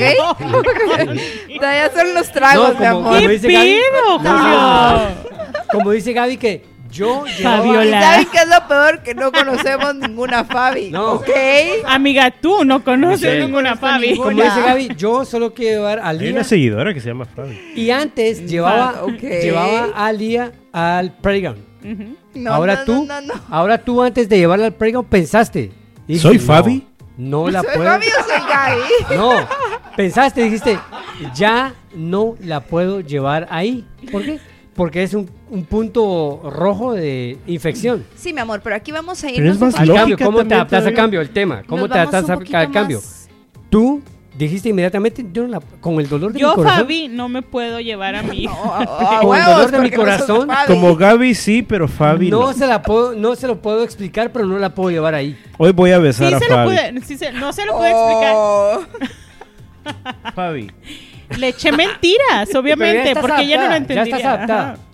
Speaker 1: Todavía son los tragos,
Speaker 2: No,
Speaker 1: mi
Speaker 2: como-
Speaker 1: amor.
Speaker 3: ¿Qué
Speaker 2: dice Gaby-
Speaker 3: pedo,
Speaker 2: No,
Speaker 3: Julio?
Speaker 2: Como dice Gaby que yo llevaba...
Speaker 3: Fabiola.
Speaker 1: ¿Y saben qué es lo peor? Que no conocemos ninguna Fabi.
Speaker 2: No.
Speaker 1: ¿Ok?
Speaker 3: Amiga, tú no conoces
Speaker 2: Michelle.
Speaker 3: ninguna
Speaker 1: No conozco
Speaker 3: Fabi.
Speaker 1: ninguna.
Speaker 2: Como dice Gaby, yo solo quiero llevar a
Speaker 4: Hay
Speaker 2: Lía.
Speaker 4: una seguidora que se llama Fabi.
Speaker 2: Y antes llevaba
Speaker 1: Ok.
Speaker 2: a Lía al playground.
Speaker 3: Ujú.
Speaker 1: No,
Speaker 2: ahora
Speaker 1: no,
Speaker 2: tú,
Speaker 1: no, no, no.
Speaker 2: ahora tú antes de llevarla al playground pensaste. Y
Speaker 4: ¿Soy
Speaker 2: dijiste,
Speaker 4: Fabi?
Speaker 2: No la
Speaker 1: ¿Soy
Speaker 2: puedo.
Speaker 1: Fabi o soy Gaby?
Speaker 2: No, pensaste, dijiste, ya no la puedo llevar ahí. ¿Por qué? Porque es un punto rojo de infección.
Speaker 1: Sí, mi amor, pero aquí vamos a
Speaker 4: Pero
Speaker 1: irnos
Speaker 4: es más
Speaker 1: un
Speaker 2: Al
Speaker 1: poquito-
Speaker 4: lógica
Speaker 2: cambio, ¿cómo te
Speaker 4: también
Speaker 2: adaptas al
Speaker 4: todavía.
Speaker 2: cambio? El tema, ¿cómo
Speaker 1: nos
Speaker 2: te
Speaker 1: vamos
Speaker 2: adaptas
Speaker 1: un poquito
Speaker 2: al cambio?
Speaker 1: más-
Speaker 2: Tú dijiste inmediatamente, yo no la- con el dolor de
Speaker 3: Yo,
Speaker 2: mi corazón.
Speaker 3: Fabi, no me puedo llevar a mi hijo.
Speaker 1: A
Speaker 2: Con el
Speaker 1: huevos,
Speaker 2: dolor de mi
Speaker 1: porque no sos
Speaker 2: corazón,
Speaker 1: Fabi.
Speaker 4: Como Gaby sí, pero Fabi no.
Speaker 2: No se lo puedo explicar, pero no la puedo llevar ahí.
Speaker 4: Hoy voy a
Speaker 3: Sí
Speaker 4: besar a
Speaker 3: se lo
Speaker 4: Fabi.
Speaker 3: pude, no se lo pude explicar.
Speaker 1: Oh.
Speaker 4: Fabi.
Speaker 3: Le eché mentiras,
Speaker 2: Pero
Speaker 3: obviamente,
Speaker 2: ya estás
Speaker 3: porque ella no lo
Speaker 2: adaptada,
Speaker 3: entendería.
Speaker 2: Ya estás adaptada.
Speaker 3: Ajá.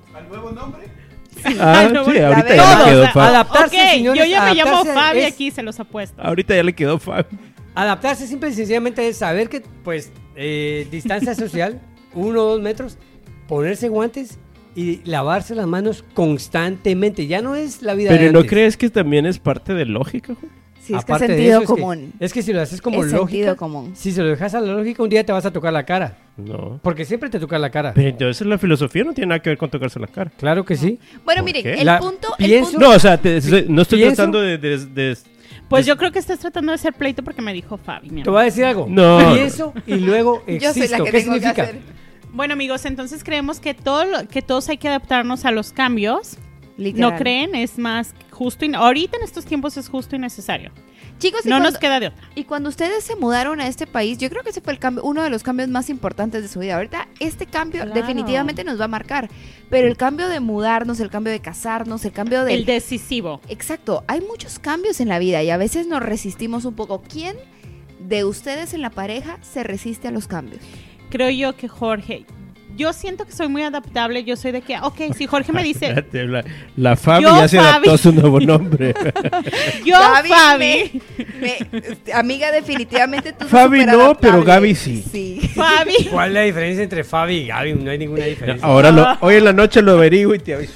Speaker 4: Ah,
Speaker 3: no,
Speaker 4: sí,
Speaker 3: la
Speaker 4: ahorita
Speaker 1: verdad.
Speaker 4: ya le
Speaker 3: Todo,
Speaker 4: quedó
Speaker 3: o sea,
Speaker 4: Fabi.
Speaker 2: Adaptarse,
Speaker 3: Ok,
Speaker 2: señores,
Speaker 3: yo ya me llamo
Speaker 2: adaptarse
Speaker 3: Fabi
Speaker 2: es-
Speaker 3: aquí, se los apuesto.
Speaker 4: Ahorita ya le quedó Fabi.
Speaker 2: Adaptarse simple y sencillamente es saber que, pues, distancia social, 1 o 2 metros, ponerse guantes y lavarse las manos constantemente. Ya no es la vida de
Speaker 4: Pero ¿no
Speaker 2: antes.
Speaker 4: crees que también es parte de lógica? Ju?
Speaker 1: Sí, es que es
Speaker 2: Aparte de
Speaker 1: sentido
Speaker 2: eso,
Speaker 1: común.
Speaker 2: Es que si lo haces como
Speaker 1: Es
Speaker 2: lógica,
Speaker 1: sentido común.
Speaker 2: si se lo dejas a la lógica, un día te vas a tocar la cara.
Speaker 4: No.
Speaker 2: Porque siempre te toca la cara.
Speaker 4: Pero entonces la filosofía no tiene nada que ver con tocarse la cara.
Speaker 2: Claro que sí.
Speaker 1: Bueno,
Speaker 4: ¿Por
Speaker 1: miren,
Speaker 4: qué?
Speaker 1: el
Speaker 2: La-
Speaker 1: punto...
Speaker 2: pienso-
Speaker 4: No, o sea, no estoy
Speaker 2: Pienso-
Speaker 4: tratando de
Speaker 3: Pues yo creo que estás tratando de hacer pleito porque me dijo Fabi. mi
Speaker 2: Te
Speaker 3: amor.
Speaker 2: voy a decir algo.
Speaker 4: No.
Speaker 2: Pienso y luego
Speaker 1: Yo soy la
Speaker 2: existo.
Speaker 1: que
Speaker 2: ¿Qué
Speaker 1: tengo que
Speaker 2: significa?
Speaker 1: hacer.
Speaker 3: Bueno, amigos, entonces creemos que que todos hay que adaptarnos a los cambios.
Speaker 1: Literal.
Speaker 3: ¿No creen? Es más justo y ahorita en estos tiempos es justo y necesario.
Speaker 1: Chicos, y
Speaker 3: No
Speaker 1: cuando,
Speaker 3: nos queda de otra.
Speaker 1: y cuando ustedes se mudaron a este país, yo creo que ese fue el cambio, uno de los cambios más importantes de su vida. Ahorita este cambio
Speaker 3: Claro.
Speaker 1: definitivamente nos va a marcar, pero el cambio de mudarnos, el cambio de casarnos, el cambio de...
Speaker 3: El decisivo.
Speaker 1: Exacto, hay muchos cambios en la vida y a veces nos resistimos un poco. ¿Quién de ustedes en la pareja se resiste a los cambios?
Speaker 3: Creo yo que Jorge. Yo siento que soy muy adaptable. Yo soy de que, ok, si Jorge me dice,
Speaker 4: Espérate, la Fabi
Speaker 3: Yo,
Speaker 4: ya se adaptó
Speaker 3: Fabi.
Speaker 4: a su nuevo nombre.
Speaker 3: yo,
Speaker 1: Gaby,
Speaker 3: Fabi,
Speaker 1: amiga, definitivamente tú sos
Speaker 4: Fabi no,
Speaker 1: superadaptable.
Speaker 4: pero Gaby sí.
Speaker 1: Sí.
Speaker 3: Fabi.
Speaker 2: ¿Cuál es la diferencia entre Fabi y Gaby? No hay ninguna diferencia.
Speaker 4: Ahora hoy en la noche lo averiguo y te aviso.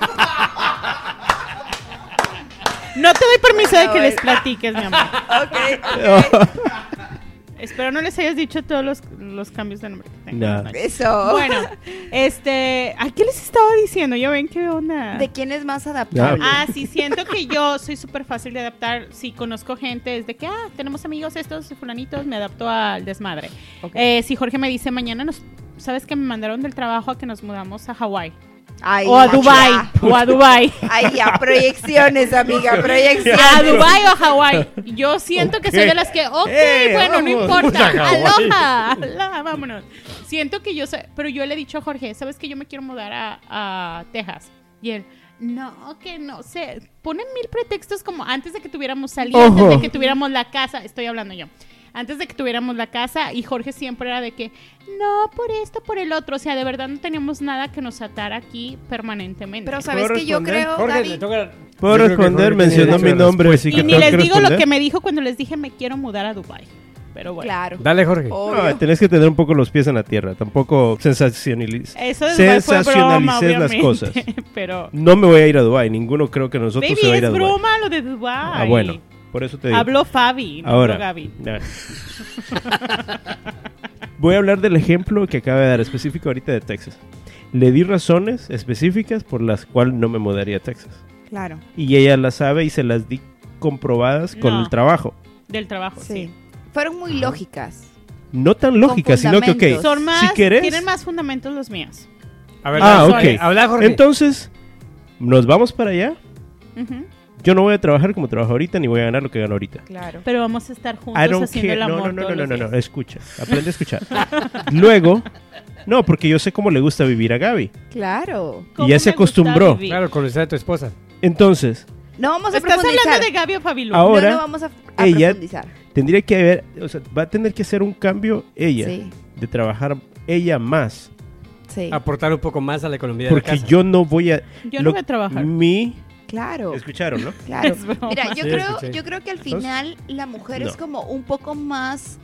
Speaker 3: No te doy permiso de que
Speaker 1: Bueno.
Speaker 3: les platiques, mi amor.
Speaker 1: Ok.
Speaker 3: Espero no les hayas dicho todos los cambios de nombre que tengo.
Speaker 4: No.
Speaker 1: Eso.
Speaker 3: Bueno, ¿a qué les estaba diciendo? ¿Ya ven qué onda?
Speaker 1: ¿De quién es más adaptable?
Speaker 3: Ah, sí, siento que yo soy súper fácil de adaptar. Si conozco gente, es de que, tenemos amigos estos fulanitos, me adapto al desmadre.
Speaker 1: Ok.
Speaker 3: Si Jorge me dice, mañana ¿sabes que me mandaron del trabajo a que nos mudamos a Hawái?
Speaker 1: Ay,
Speaker 3: O a
Speaker 1: ya.
Speaker 3: Dubai o a Dubai.
Speaker 1: Ay, ya, proyecciones, amiga, proyecciones.
Speaker 3: A Dubai o a Hawái. Yo siento que soy de las que, ok, bueno, no
Speaker 4: vamos.
Speaker 3: importa.
Speaker 4: A Hawái.
Speaker 3: Aloha, aloha, vámonos. Siento que pero yo le he dicho a Jorge, ¿sabes que yo me quiero mudar a Texas? Y él, no, que no sé. Ponen 1000 pretextos como antes de que tuviéramos salido, antes
Speaker 4: Ojo.
Speaker 3: de que tuviéramos la casa. Estoy hablando yo. antes de que tuviéramos la casa, y Jorge siempre era de que, no, por esto, por el otro. O sea, de verdad no teníamos nada que nos atara aquí permanentemente.
Speaker 1: Pero sabes
Speaker 4: ¿Puedo
Speaker 1: que yo
Speaker 4: responder?
Speaker 1: creo,
Speaker 2: Jorge,
Speaker 1: Gaby,
Speaker 2: le toca...
Speaker 4: Puedo
Speaker 2: Yo creo que
Speaker 4: responder,
Speaker 2: Jorge tiene
Speaker 4: mencionó
Speaker 2: derecho
Speaker 4: mi
Speaker 2: de
Speaker 4: nombre,
Speaker 2: respuesta.
Speaker 4: así que
Speaker 3: y ni
Speaker 4: tengo
Speaker 3: les
Speaker 4: que
Speaker 3: digo lo
Speaker 4: responder.
Speaker 3: que me dijo cuando les dije me quiero mudar a Dubái. Pero bueno.
Speaker 1: claro.
Speaker 2: Dale, Jorge.
Speaker 1: Obvio.
Speaker 4: No, tenés que tener un poco los pies en la tierra. Tampoco sensacionalices
Speaker 3: Eso de Dubái fue broma,
Speaker 4: sensacionalices las
Speaker 3: obviamente,
Speaker 4: cosas.
Speaker 3: pero...
Speaker 4: No me voy a ir a Dubái. Ninguno creo que nosotros
Speaker 3: Baby,
Speaker 4: se va a ir a
Speaker 3: es
Speaker 4: Dubái.
Speaker 3: broma lo de Dubái.
Speaker 4: Ah, bueno. Por eso te digo.
Speaker 3: Habló Fabi, no
Speaker 4: Ahora,
Speaker 3: habló Gaby.
Speaker 4: ya. Voy a hablar del ejemplo que acaba de dar específico ahorita de Texas. Le di razones específicas por las cuales no me mudaría a Texas.
Speaker 1: Claro.
Speaker 4: Y ella las sabe y se las di comprobadas con
Speaker 3: No.
Speaker 4: el trabajo.
Speaker 3: Del trabajo,
Speaker 1: Sí.
Speaker 3: sí.
Speaker 1: Fueron muy lógicas.
Speaker 4: No tan lógicas, sino que, ok,
Speaker 1: fundamentos.
Speaker 3: Son más,
Speaker 4: si querés...
Speaker 3: tienen más fundamentos los míos.
Speaker 2: A ver,
Speaker 4: Ah,
Speaker 2: Jorge,
Speaker 4: ok.
Speaker 2: Habla, Jorge.
Speaker 4: Entonces, ¿nos vamos para allá?
Speaker 3: Ujú.
Speaker 4: Yo no voy a trabajar como trabajo ahorita, ni voy a ganar lo que gano ahorita.
Speaker 1: Claro.
Speaker 3: Pero vamos a estar juntos
Speaker 4: I don't
Speaker 3: haciendo
Speaker 4: care.
Speaker 3: el
Speaker 4: No,
Speaker 3: amor
Speaker 4: no,
Speaker 3: todos
Speaker 4: no,
Speaker 3: los
Speaker 4: no, no,
Speaker 3: días.
Speaker 4: escucha, aprende a escuchar. Luego, no, porque yo sé cómo le gusta vivir a Gaby.
Speaker 1: Claro.
Speaker 3: ¿Cómo
Speaker 4: Y ya se
Speaker 3: me gusta
Speaker 4: acostumbró.
Speaker 3: vivir?
Speaker 2: Claro, conocer a tu esposa.
Speaker 4: Entonces,
Speaker 1: No vamos a
Speaker 3: ¿Estás
Speaker 1: profundizar.
Speaker 3: hablando de Gaby o Fabilu?
Speaker 4: Ahora,
Speaker 1: no vamos a
Speaker 4: ella-
Speaker 1: profundizar.
Speaker 4: tendría que haber, o sea, va a tener que hacer un cambio ella,
Speaker 1: Sí,
Speaker 4: de trabajar ella más.
Speaker 1: sí.
Speaker 2: Aportar un poco más a la economía de la
Speaker 4: Porque
Speaker 2: casa.
Speaker 4: yo no voy a...
Speaker 3: Yo no voy a trabajar.
Speaker 1: Claro.
Speaker 4: Escucharon, ¿no?
Speaker 1: Claro.
Speaker 3: Es broma.
Speaker 1: Mira,
Speaker 2: Sí, escuché.
Speaker 1: yo creo que al
Speaker 4: Entonces,
Speaker 1: final la mujer
Speaker 4: no.
Speaker 1: es como un poco más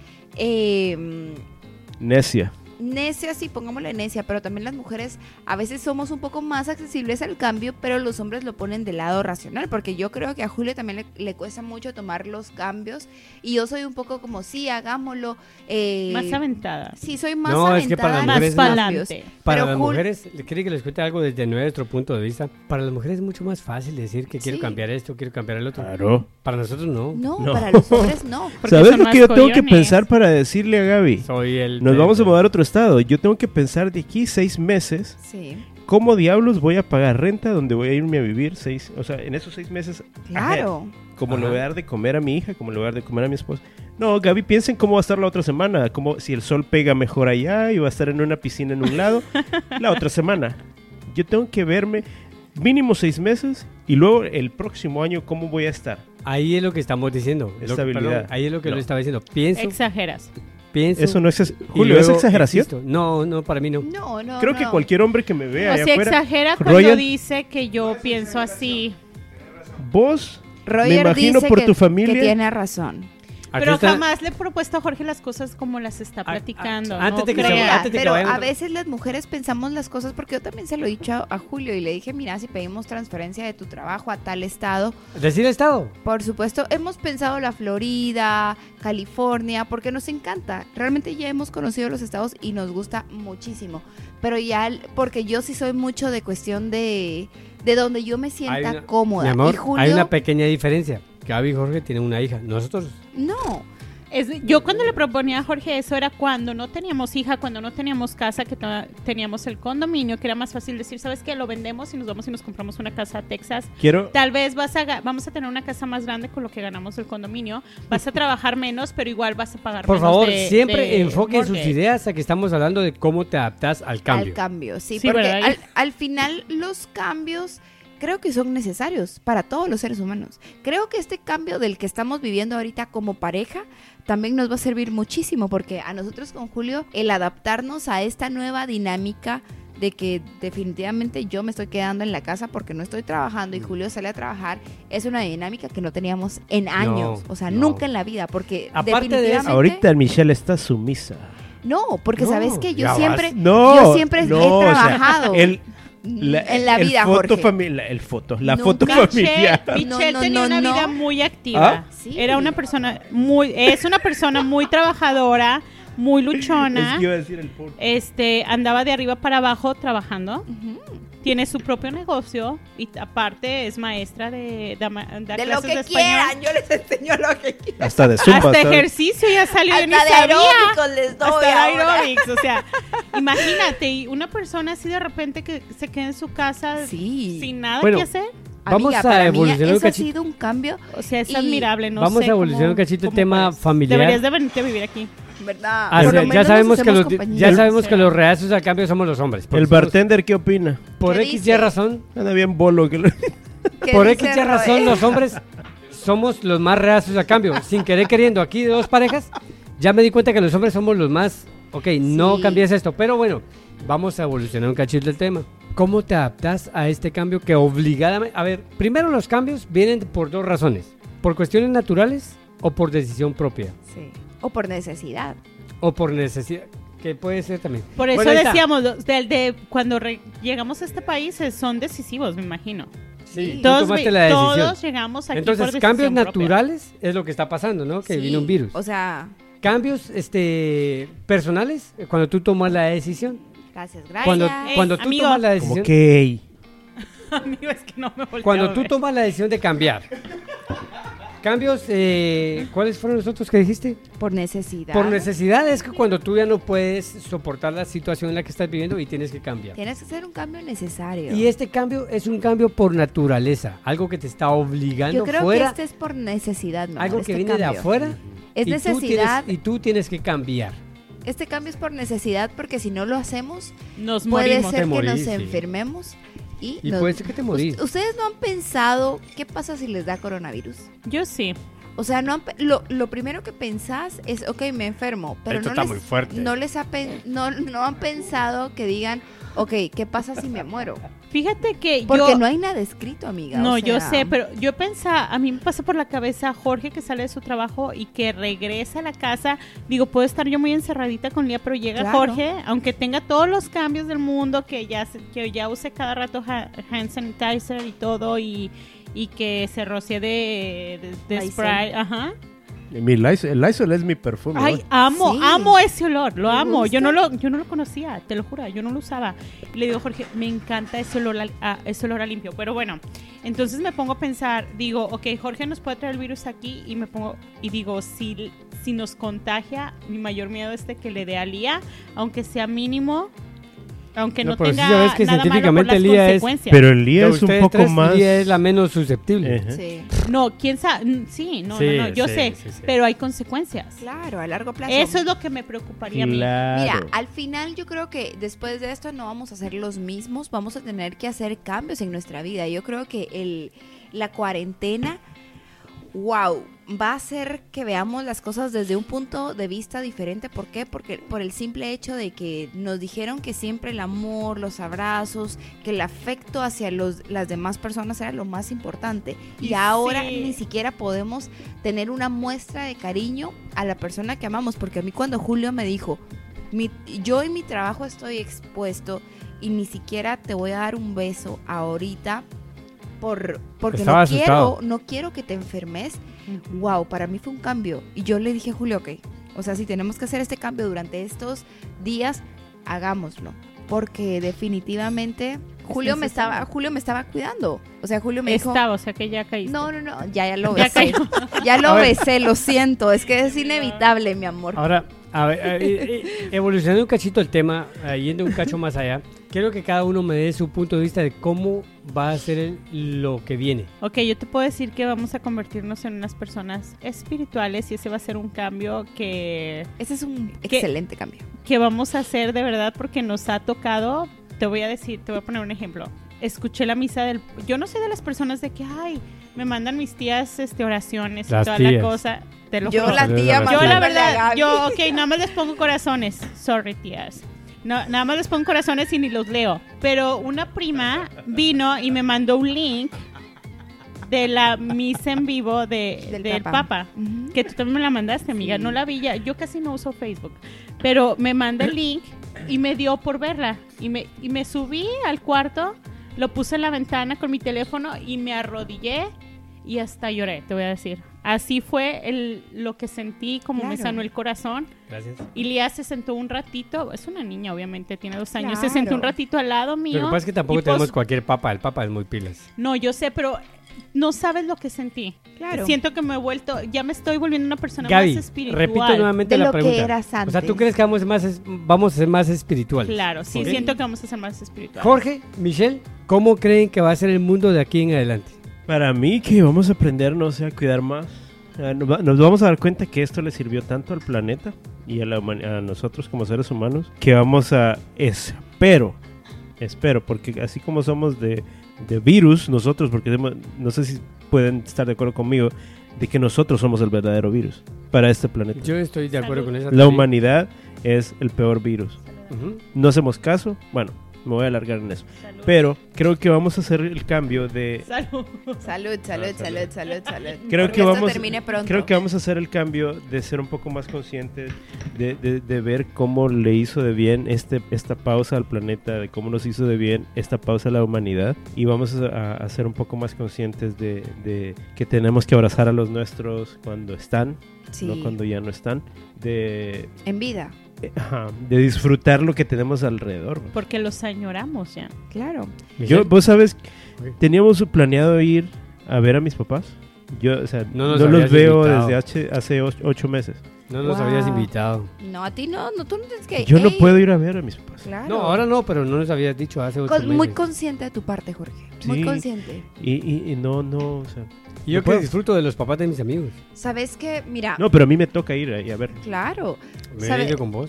Speaker 4: Necia.
Speaker 1: necia, sí, pongámosle necia, pero también las mujeres a veces somos un poco más accesibles al cambio, pero los hombres lo ponen del lado racional, porque yo creo que a Julio también le cuesta mucho tomar los cambios, y yo soy un poco como, sí, hagámoslo.
Speaker 3: Más aventada.
Speaker 1: Sí, soy más
Speaker 2: No, es que
Speaker 1: aventada
Speaker 2: para las
Speaker 1: en
Speaker 3: Más
Speaker 2: mujeres
Speaker 1: los
Speaker 2: es
Speaker 1: cambios.
Speaker 3: pa'lante.
Speaker 2: Para
Speaker 1: Pero
Speaker 2: las
Speaker 1: Jul-
Speaker 2: mujeres, ¿quiere que les cuente algo desde nuestro punto de vista? Para las mujeres es mucho más fácil decir que quiero
Speaker 1: Sí.
Speaker 2: cambiar esto, quiero cambiar el otro.
Speaker 4: Claro.
Speaker 2: Para nosotros no.
Speaker 1: No,
Speaker 4: No.
Speaker 1: para los hombres no.
Speaker 3: Porque
Speaker 4: ¿Sabes
Speaker 3: son
Speaker 4: lo
Speaker 3: más
Speaker 4: que yo tengo que
Speaker 3: collones.
Speaker 4: pensar para decirle a Gaby?
Speaker 2: Soy el...
Speaker 4: Nos vamos a mudar a otro estado. Yo tengo que pensar de aquí 6 meses.
Speaker 1: Sí,
Speaker 4: ¿Cómo diablos voy a pagar renta donde voy a irme a vivir 6? O sea, en esos 6 meses.
Speaker 1: claro.
Speaker 4: Como le
Speaker 2: Ajá.
Speaker 4: voy a dar de comer a mi hija, como le voy a dar de comer a mi esposa. No, Gaby, piensen cómo va a estar la otra semana. Como si el sol pega mejor allá y va a estar en una piscina en un lado. La otra semana. Yo tengo que verme mínimo 6 meses y luego el próximo año cómo voy a estar.
Speaker 2: Ahí es lo que estamos diciendo.
Speaker 4: Estabilidad.
Speaker 2: Ahí es lo que
Speaker 4: No.
Speaker 2: lo estaba diciendo. Pienso,
Speaker 3: Exageras.
Speaker 2: pienso.
Speaker 4: Eso no es...
Speaker 2: y
Speaker 4: Julio, ¿es
Speaker 2: luego
Speaker 4: exageración?
Speaker 2: existo. No, no, para mí no.
Speaker 1: No, no,
Speaker 4: Creo
Speaker 1: no.
Speaker 4: que cualquier hombre que me vea
Speaker 3: O
Speaker 4: allá
Speaker 3: sea,
Speaker 4: afuera...
Speaker 3: exagera cuando
Speaker 4: Royal-
Speaker 3: dice que yo pienso así.
Speaker 4: Vos,
Speaker 1: Roger
Speaker 4: me imagino
Speaker 1: dice
Speaker 4: por
Speaker 1: que,
Speaker 4: tu familia...
Speaker 1: que tiene razón.
Speaker 2: Aquí
Speaker 3: Pero
Speaker 2: está-
Speaker 3: jamás le he propuesto a Jorge las cosas como las está platicando.
Speaker 2: antes
Speaker 3: no
Speaker 2: de que se
Speaker 3: crea.
Speaker 2: vaya, antes de que
Speaker 1: Pero
Speaker 2: vayan-
Speaker 1: a veces las mujeres pensamos las cosas, porque yo también se lo he dicho a Julio y le dije, mira, si pedimos transferencia de tu trabajo a tal estado,
Speaker 2: Decir estado.
Speaker 1: por supuesto, hemos pensado la Florida, California, porque nos encanta. Realmente ya hemos conocido los estados y nos gusta muchísimo. Pero ya, porque yo sí soy mucho de cuestión de donde yo me sienta
Speaker 2: Hay una-
Speaker 1: cómoda.
Speaker 2: Mi amor,
Speaker 1: y Julio,
Speaker 2: hay una pequeña diferencia. Gaby y Jorge tienen una hija. Nosotros...
Speaker 1: no.
Speaker 3: Yo cuando le proponía a Jorge eso era cuando no teníamos hija, cuando no teníamos casa, que teníamos el condominio, que era más fácil decir, ¿sabes qué? Lo vendemos y nos vamos y nos compramos una casa a Texas.
Speaker 4: Quiero...
Speaker 3: Tal vez vamos a tener una casa más grande con lo que ganamos del condominio. Vas a trabajar menos, pero igual vas a pagar
Speaker 2: Por
Speaker 3: menos
Speaker 2: favor,
Speaker 3: de-
Speaker 2: siempre
Speaker 3: de
Speaker 2: enfoquen sus
Speaker 3: mortgage.
Speaker 2: ideas a que estamos hablando de cómo te adaptas al cambio.
Speaker 1: Al cambio, sí,
Speaker 3: Sí,
Speaker 1: porque
Speaker 3: ¿verdad?
Speaker 1: al final los cambios creo que son necesarios para todos los seres humanos. Creo que este cambio del que estamos viviendo ahorita como pareja también nos va a servir muchísimo, porque a nosotros con Julio el adaptarnos a esta nueva dinámica de que definitivamente yo me estoy quedando en la casa porque no estoy trabajando y Julio sale a trabajar, es una dinámica que no teníamos en años, o sea,
Speaker 2: no.
Speaker 1: nunca en la vida, porque
Speaker 2: Aparte de eso,
Speaker 1: definitivamente...
Speaker 4: Ahorita el Michelle está sumisa.
Speaker 1: No, porque
Speaker 2: No,
Speaker 1: sabes que
Speaker 2: ya
Speaker 1: yo siempre,
Speaker 2: vas.
Speaker 4: No,
Speaker 1: yo siempre
Speaker 4: no,
Speaker 1: he
Speaker 4: o sea,
Speaker 1: trabajado
Speaker 4: en
Speaker 1: la vida, Jorge.
Speaker 4: La
Speaker 1: Nunca
Speaker 4: foto familiar.
Speaker 3: Michelle
Speaker 1: No,
Speaker 3: tenía una
Speaker 1: no.
Speaker 3: vida muy activa.
Speaker 4: ¿Ah?
Speaker 1: Sí.
Speaker 3: Era una persona es una persona muy trabajadora, muy luchona.
Speaker 4: Es que iba a decir el foto.
Speaker 3: Andaba de arriba para abajo trabajando.
Speaker 1: Ujú.
Speaker 3: Tiene su propio negocio y aparte es maestra da
Speaker 1: De lo
Speaker 3: clases
Speaker 1: que
Speaker 3: de español.
Speaker 1: quieran, yo les enseño lo que quieran.
Speaker 4: Hasta de Zumba.
Speaker 3: Hasta
Speaker 4: ¿sabes?
Speaker 3: ejercicio ya salió, yo ni
Speaker 1: Hasta de
Speaker 3: sabía.
Speaker 1: aeróbicos les doy
Speaker 3: Hasta de
Speaker 1: ahora.
Speaker 3: aerobics, o sea, imagínate, y una persona así de repente que se queda en su casa
Speaker 1: Sí.
Speaker 3: sin nada
Speaker 2: Bueno,
Speaker 3: que hacer,
Speaker 2: Vamos
Speaker 1: Amiga,
Speaker 2: a
Speaker 1: para mí
Speaker 2: evolucionar un
Speaker 1: eso ha
Speaker 2: cachito.
Speaker 1: sido un cambio,
Speaker 3: o sea, es
Speaker 1: Y
Speaker 3: admirable, no
Speaker 2: Vamos
Speaker 3: sé
Speaker 2: a evolucionar un cachito el
Speaker 3: cómo
Speaker 2: tema
Speaker 3: puedes.
Speaker 2: familiar.
Speaker 3: Deberías de venirte a vivir aquí.
Speaker 1: ¿verdad?
Speaker 2: Ah,
Speaker 1: Por
Speaker 2: sí,
Speaker 1: lo
Speaker 2: ya
Speaker 1: menos
Speaker 2: sabemos
Speaker 1: nos
Speaker 2: que
Speaker 1: hacemos
Speaker 2: los
Speaker 1: compañía.
Speaker 2: ya sabemos que
Speaker 3: Sí.
Speaker 2: los reacios al cambio somos los hombres. porque
Speaker 4: El
Speaker 2: somos-
Speaker 4: bartender, ¿qué opina?
Speaker 2: por
Speaker 1: ¿Qué
Speaker 2: X y
Speaker 1: dice?
Speaker 2: razón,
Speaker 4: Anda bien bolo.
Speaker 1: ¿Qué
Speaker 2: por
Speaker 1: dice
Speaker 2: X y razón
Speaker 1: Roe?
Speaker 2: los hombres somos los más reacios a cambio. Sin querer queriendo, aquí de 2 parejas, ya me di cuenta que los hombres somos los más... Ok, no cambies esto, pero bueno, vamos a evolucionar un cachito del tema. ¿Cómo te adaptas a este cambio que obligadamente... A ver, primero los cambios vienen por 2 razones. Por cuestiones naturales o por decisión propia.
Speaker 1: Sí. O por necesidad.
Speaker 2: O por necesidad, que puede ser también.
Speaker 3: Por eso
Speaker 2: Bueno, ahí está.
Speaker 3: decíamos, cuando llegamos a este país son decisivos, me imagino.
Speaker 2: Sí, tú
Speaker 3: Todos,
Speaker 2: tomaste la decisión.
Speaker 3: todos llegamos aquí
Speaker 2: Entonces,
Speaker 3: por decisión
Speaker 2: cambios
Speaker 3: propia.
Speaker 2: naturales es lo que está pasando, ¿no? Que
Speaker 1: Sí,
Speaker 2: vino un virus.
Speaker 1: O sea,
Speaker 2: Cambios personales, cuando tú tomas la decisión.
Speaker 1: gracias, gracias.
Speaker 2: Cuando tú
Speaker 3: amigo.
Speaker 2: tomas la
Speaker 4: Como
Speaker 2: decisión.
Speaker 4: que...
Speaker 3: Amigo, es que no me volteo
Speaker 2: Cuando
Speaker 3: a
Speaker 2: tú
Speaker 3: ver.
Speaker 2: tomas la decisión de cambiar. Cambios, ¿cuáles fueron los otros que dijiste?
Speaker 1: Por necesidad.
Speaker 2: Por necesidad es que cuando tú ya no puedes soportar la situación en la que estás viviendo y tienes que cambiar.
Speaker 1: Tienes que hacer un cambio necesario.
Speaker 2: Y este cambio es un cambio por naturaleza, algo que te está obligando
Speaker 1: Yo creo
Speaker 2: fuera,
Speaker 1: que este es por necesidad, mi amor,
Speaker 2: algo que
Speaker 1: este
Speaker 2: viene de
Speaker 1: cambio.
Speaker 2: afuera.
Speaker 1: Es
Speaker 2: y
Speaker 1: necesidad.
Speaker 2: y tú tienes que cambiar.
Speaker 1: Este cambio es por necesidad porque si no lo hacemos,
Speaker 3: Nos
Speaker 1: puede
Speaker 3: morimos.
Speaker 1: ser
Speaker 2: Te
Speaker 1: que
Speaker 2: morís,
Speaker 1: nos
Speaker 2: sí.
Speaker 1: enfermemos. Y
Speaker 2: Y
Speaker 1: nos-
Speaker 2: puede ser que te morís.
Speaker 1: ¿Ustedes no han pensado qué pasa si les da coronavirus?
Speaker 3: Yo sí.
Speaker 1: O sea, lo primero que pensás es, ok, me enfermo, pero
Speaker 5: Esto
Speaker 1: no
Speaker 5: está
Speaker 1: les,
Speaker 5: muy fuerte.
Speaker 1: no les no han pensado que digan, ok, ¿qué pasa si me muero?
Speaker 3: Fíjate que
Speaker 1: Porque
Speaker 3: yo...
Speaker 1: no hay nada escrito, amiga.
Speaker 3: No,
Speaker 1: o
Speaker 3: yo
Speaker 1: sea,
Speaker 3: sé, pero yo pensaba, a mí me pasa por la cabeza Jorge que sale de su trabajo y que regresa a la casa. Digo, puedo estar yo muy encerradita con Lía, pero llega
Speaker 1: Claro.
Speaker 3: Jorge, aunque tenga todos los cambios del mundo, que ya use cada rato hand sanitizer y todo, y que se rocee de
Speaker 1: Lysol.
Speaker 3: spray. Ajá.
Speaker 4: El Lysol es mi perfume.
Speaker 3: Ay,
Speaker 4: ¿no?
Speaker 3: amo,
Speaker 1: Sí.
Speaker 3: amo ese olor, lo
Speaker 1: ¿Te
Speaker 3: amo.
Speaker 1: gusta?
Speaker 3: Yo no lo conocía, te lo juro, yo no lo usaba. Y le digo, Jorge, me encanta ese olor a limpio. Pero bueno, entonces me pongo a pensar, digo, ok, Jorge nos puede traer el virus aquí y digo, si nos contagia, mi mayor miedo es de que le dé a Lía, aunque sea mínimo, aunque no,
Speaker 2: pero sí
Speaker 3: tenga
Speaker 2: sabes que
Speaker 3: nada malo por
Speaker 2: científicamente
Speaker 3: las
Speaker 2: Lía es-
Speaker 3: consecuencias.
Speaker 4: Pero el Lía
Speaker 2: De
Speaker 4: es un
Speaker 2: ustedes
Speaker 4: poco
Speaker 2: tres,
Speaker 4: más...
Speaker 2: Lía es la menos susceptible.
Speaker 4: Ajá.
Speaker 1: Sí,
Speaker 3: No, quién sabe, sí, no, yo
Speaker 2: Sí,
Speaker 3: sé,
Speaker 2: sí, sí.
Speaker 3: pero hay consecuencias.
Speaker 1: claro, a largo plazo.
Speaker 3: Eso es lo que me preocuparía a mí.
Speaker 4: Claro.
Speaker 1: Mira, al final yo creo que después de esto no vamos a ser los mismos, vamos a tener que hacer cambios en nuestra vida. Yo creo que la cuarentena, wow, va a hacer que veamos las cosas desde un punto de vista diferente. ¿Por qué? Porque por el simple hecho de que nos dijeron que siempre el amor, los abrazos, que el afecto hacia las demás personas era lo más importante. Y
Speaker 3: Y
Speaker 1: ahora
Speaker 3: sí.
Speaker 1: ni siquiera podemos tener una muestra de cariño a la persona que amamos. Porque a mí cuando Julio me dijo, yo en mi trabajo estoy expuesto y ni siquiera te voy a dar un beso ahorita porque
Speaker 2: Estaba asustado.
Speaker 1: no quiero que te enfermes. Wow, para mí fue un cambio. Y yo le dije a Julio, ok, o sea, si tenemos que hacer este cambio durante estos días, hagámoslo. Porque definitivamente Julio me estaba cuidando. O sea, Julio me dijo,
Speaker 3: Estaba, o sea que ya caíste.
Speaker 1: no, ya lo
Speaker 3: Ya
Speaker 1: besé.
Speaker 3: cayó.
Speaker 1: Ya lo
Speaker 2: A ver.
Speaker 1: besé, lo siento. Es que es inevitable, mi amor.
Speaker 2: Ahora, a ver, evolucionando un cachito el tema, yendo un cacho más allá, quiero que cada uno me dé su punto de vista de cómo va a ser lo que viene.
Speaker 3: Ok, yo te puedo decir que vamos a convertirnos en unas personas espirituales y ese va a ser un cambio que
Speaker 1: Ese es un
Speaker 3: ¿Qué?
Speaker 1: excelente cambio.
Speaker 3: vamos a hacer de verdad porque nos ha tocado. Te voy a poner un ejemplo. Escuché la misa yo no soy de las personas de que, ay, me mandan mis tías oraciones
Speaker 2: Las
Speaker 3: y toda
Speaker 2: tías.
Speaker 3: la cosa. Te lo
Speaker 1: Yo
Speaker 3: juro.
Speaker 1: la tía
Speaker 2: Yo
Speaker 1: más
Speaker 3: Yo la
Speaker 1: grande de
Speaker 3: verdad,
Speaker 1: Gaby.
Speaker 3: yo, ok, nada más les pongo corazones. Sorry, tías. No, nada más les pongo corazones y ni los leo. Pero una prima vino y me mandó un link de la misa en vivo del Papa.
Speaker 1: Ujú.
Speaker 3: Que tú también me la mandaste, amiga.
Speaker 1: Sí.
Speaker 3: No la vi ya. Yo casi no uso Facebook. Pero me manda el link y me dio por verla. Y me subí al cuarto, lo puse en la ventana con mi teléfono y me arrodillé y hasta lloré, te voy a decir. Así fue lo que sentí, como me
Speaker 1: Claro.
Speaker 3: sanó el corazón.
Speaker 2: Gracias.
Speaker 3: Y Lía se sentó un ratito, es una niña obviamente, tiene 2 años, se
Speaker 1: Claro.
Speaker 3: sentó un ratito al lado mío.
Speaker 2: Lo que pasa es que tampoco
Speaker 3: y
Speaker 2: tenemos
Speaker 3: pues,
Speaker 2: cualquier papa, el papa es muy pilas.
Speaker 3: No, yo sé, pero no sabes lo que sentí.
Speaker 1: Claro.
Speaker 3: Siento que ya me estoy volviendo una persona
Speaker 2: Gaby,
Speaker 3: más espiritual.
Speaker 2: repito nuevamente
Speaker 1: De
Speaker 2: la
Speaker 1: lo que
Speaker 2: pregunta.
Speaker 1: eras
Speaker 2: O sea,
Speaker 1: antes.
Speaker 2: ¿tú crees que vamos a ser más espirituales?
Speaker 3: Claro, sí,
Speaker 2: ¿Ok?
Speaker 3: siento que vamos a ser más espirituales.
Speaker 2: Jorge, Michelle, ¿cómo creen que va a ser el mundo de aquí en adelante?
Speaker 4: Para mí que vamos a aprender, no sé, a cuidar más. Nos vamos a dar cuenta que esto le sirvió tanto al planeta y a nosotros como seres humanos que vamos a... Espero, porque así como somos de virus nosotros, porque no sé si pueden estar de acuerdo conmigo de que nosotros somos el verdadero virus para este planeta.
Speaker 2: Yo estoy de acuerdo con esa
Speaker 4: La
Speaker 2: teoría.
Speaker 4: humanidad es el peor virus.
Speaker 2: Ujú.
Speaker 4: No hacemos caso, bueno, me voy a alargar en eso.
Speaker 3: Salud.
Speaker 4: Pero creo que vamos a hacer el cambio de...
Speaker 3: Salud.
Speaker 1: Salud.
Speaker 4: Creo
Speaker 1: Porque
Speaker 4: que
Speaker 1: esto
Speaker 4: vamos,
Speaker 1: termine pronto.
Speaker 4: creo que vamos a hacer el cambio de ser un poco más conscientes, de ver cómo le hizo de bien esta pausa al planeta, de cómo nos hizo de bien esta pausa a la humanidad, y vamos a ser un poco más conscientes de que tenemos que abrazar a los nuestros cuando están,
Speaker 1: Sí.
Speaker 4: no cuando ya no están, de disfrutar lo que tenemos alrededor.
Speaker 3: Porque los añoramos ya.
Speaker 1: Claro.
Speaker 4: Vos sabes,
Speaker 2: Ok.
Speaker 4: teníamos planeado ir a ver a mis papás. Yo, o sea,
Speaker 2: No nos
Speaker 4: no los
Speaker 2: habías
Speaker 4: veo
Speaker 2: invitado.
Speaker 4: desde hace 8 meses.
Speaker 2: No nos
Speaker 1: Wow.
Speaker 2: habías invitado.
Speaker 1: No, a ti no, tú no tienes que...
Speaker 4: Yo no
Speaker 1: Ey,
Speaker 4: puedo ir a ver a mis papás.
Speaker 1: Claro.
Speaker 2: No, ahora no, pero no nos habías dicho hace 8 meses.
Speaker 1: Muy consciente de tu parte, Jorge. Muy
Speaker 4: Sí.
Speaker 1: consciente.
Speaker 4: Y no, o sea...
Speaker 2: Y yo
Speaker 4: no
Speaker 2: que
Speaker 4: puedo.
Speaker 2: disfruto de los papás de mis amigos.
Speaker 1: ¿Sabes qué? Mira,
Speaker 4: No, pero a mí me toca ir a ver.
Speaker 1: claro.
Speaker 2: Me
Speaker 1: ¿Sabe?
Speaker 2: he ido con vos.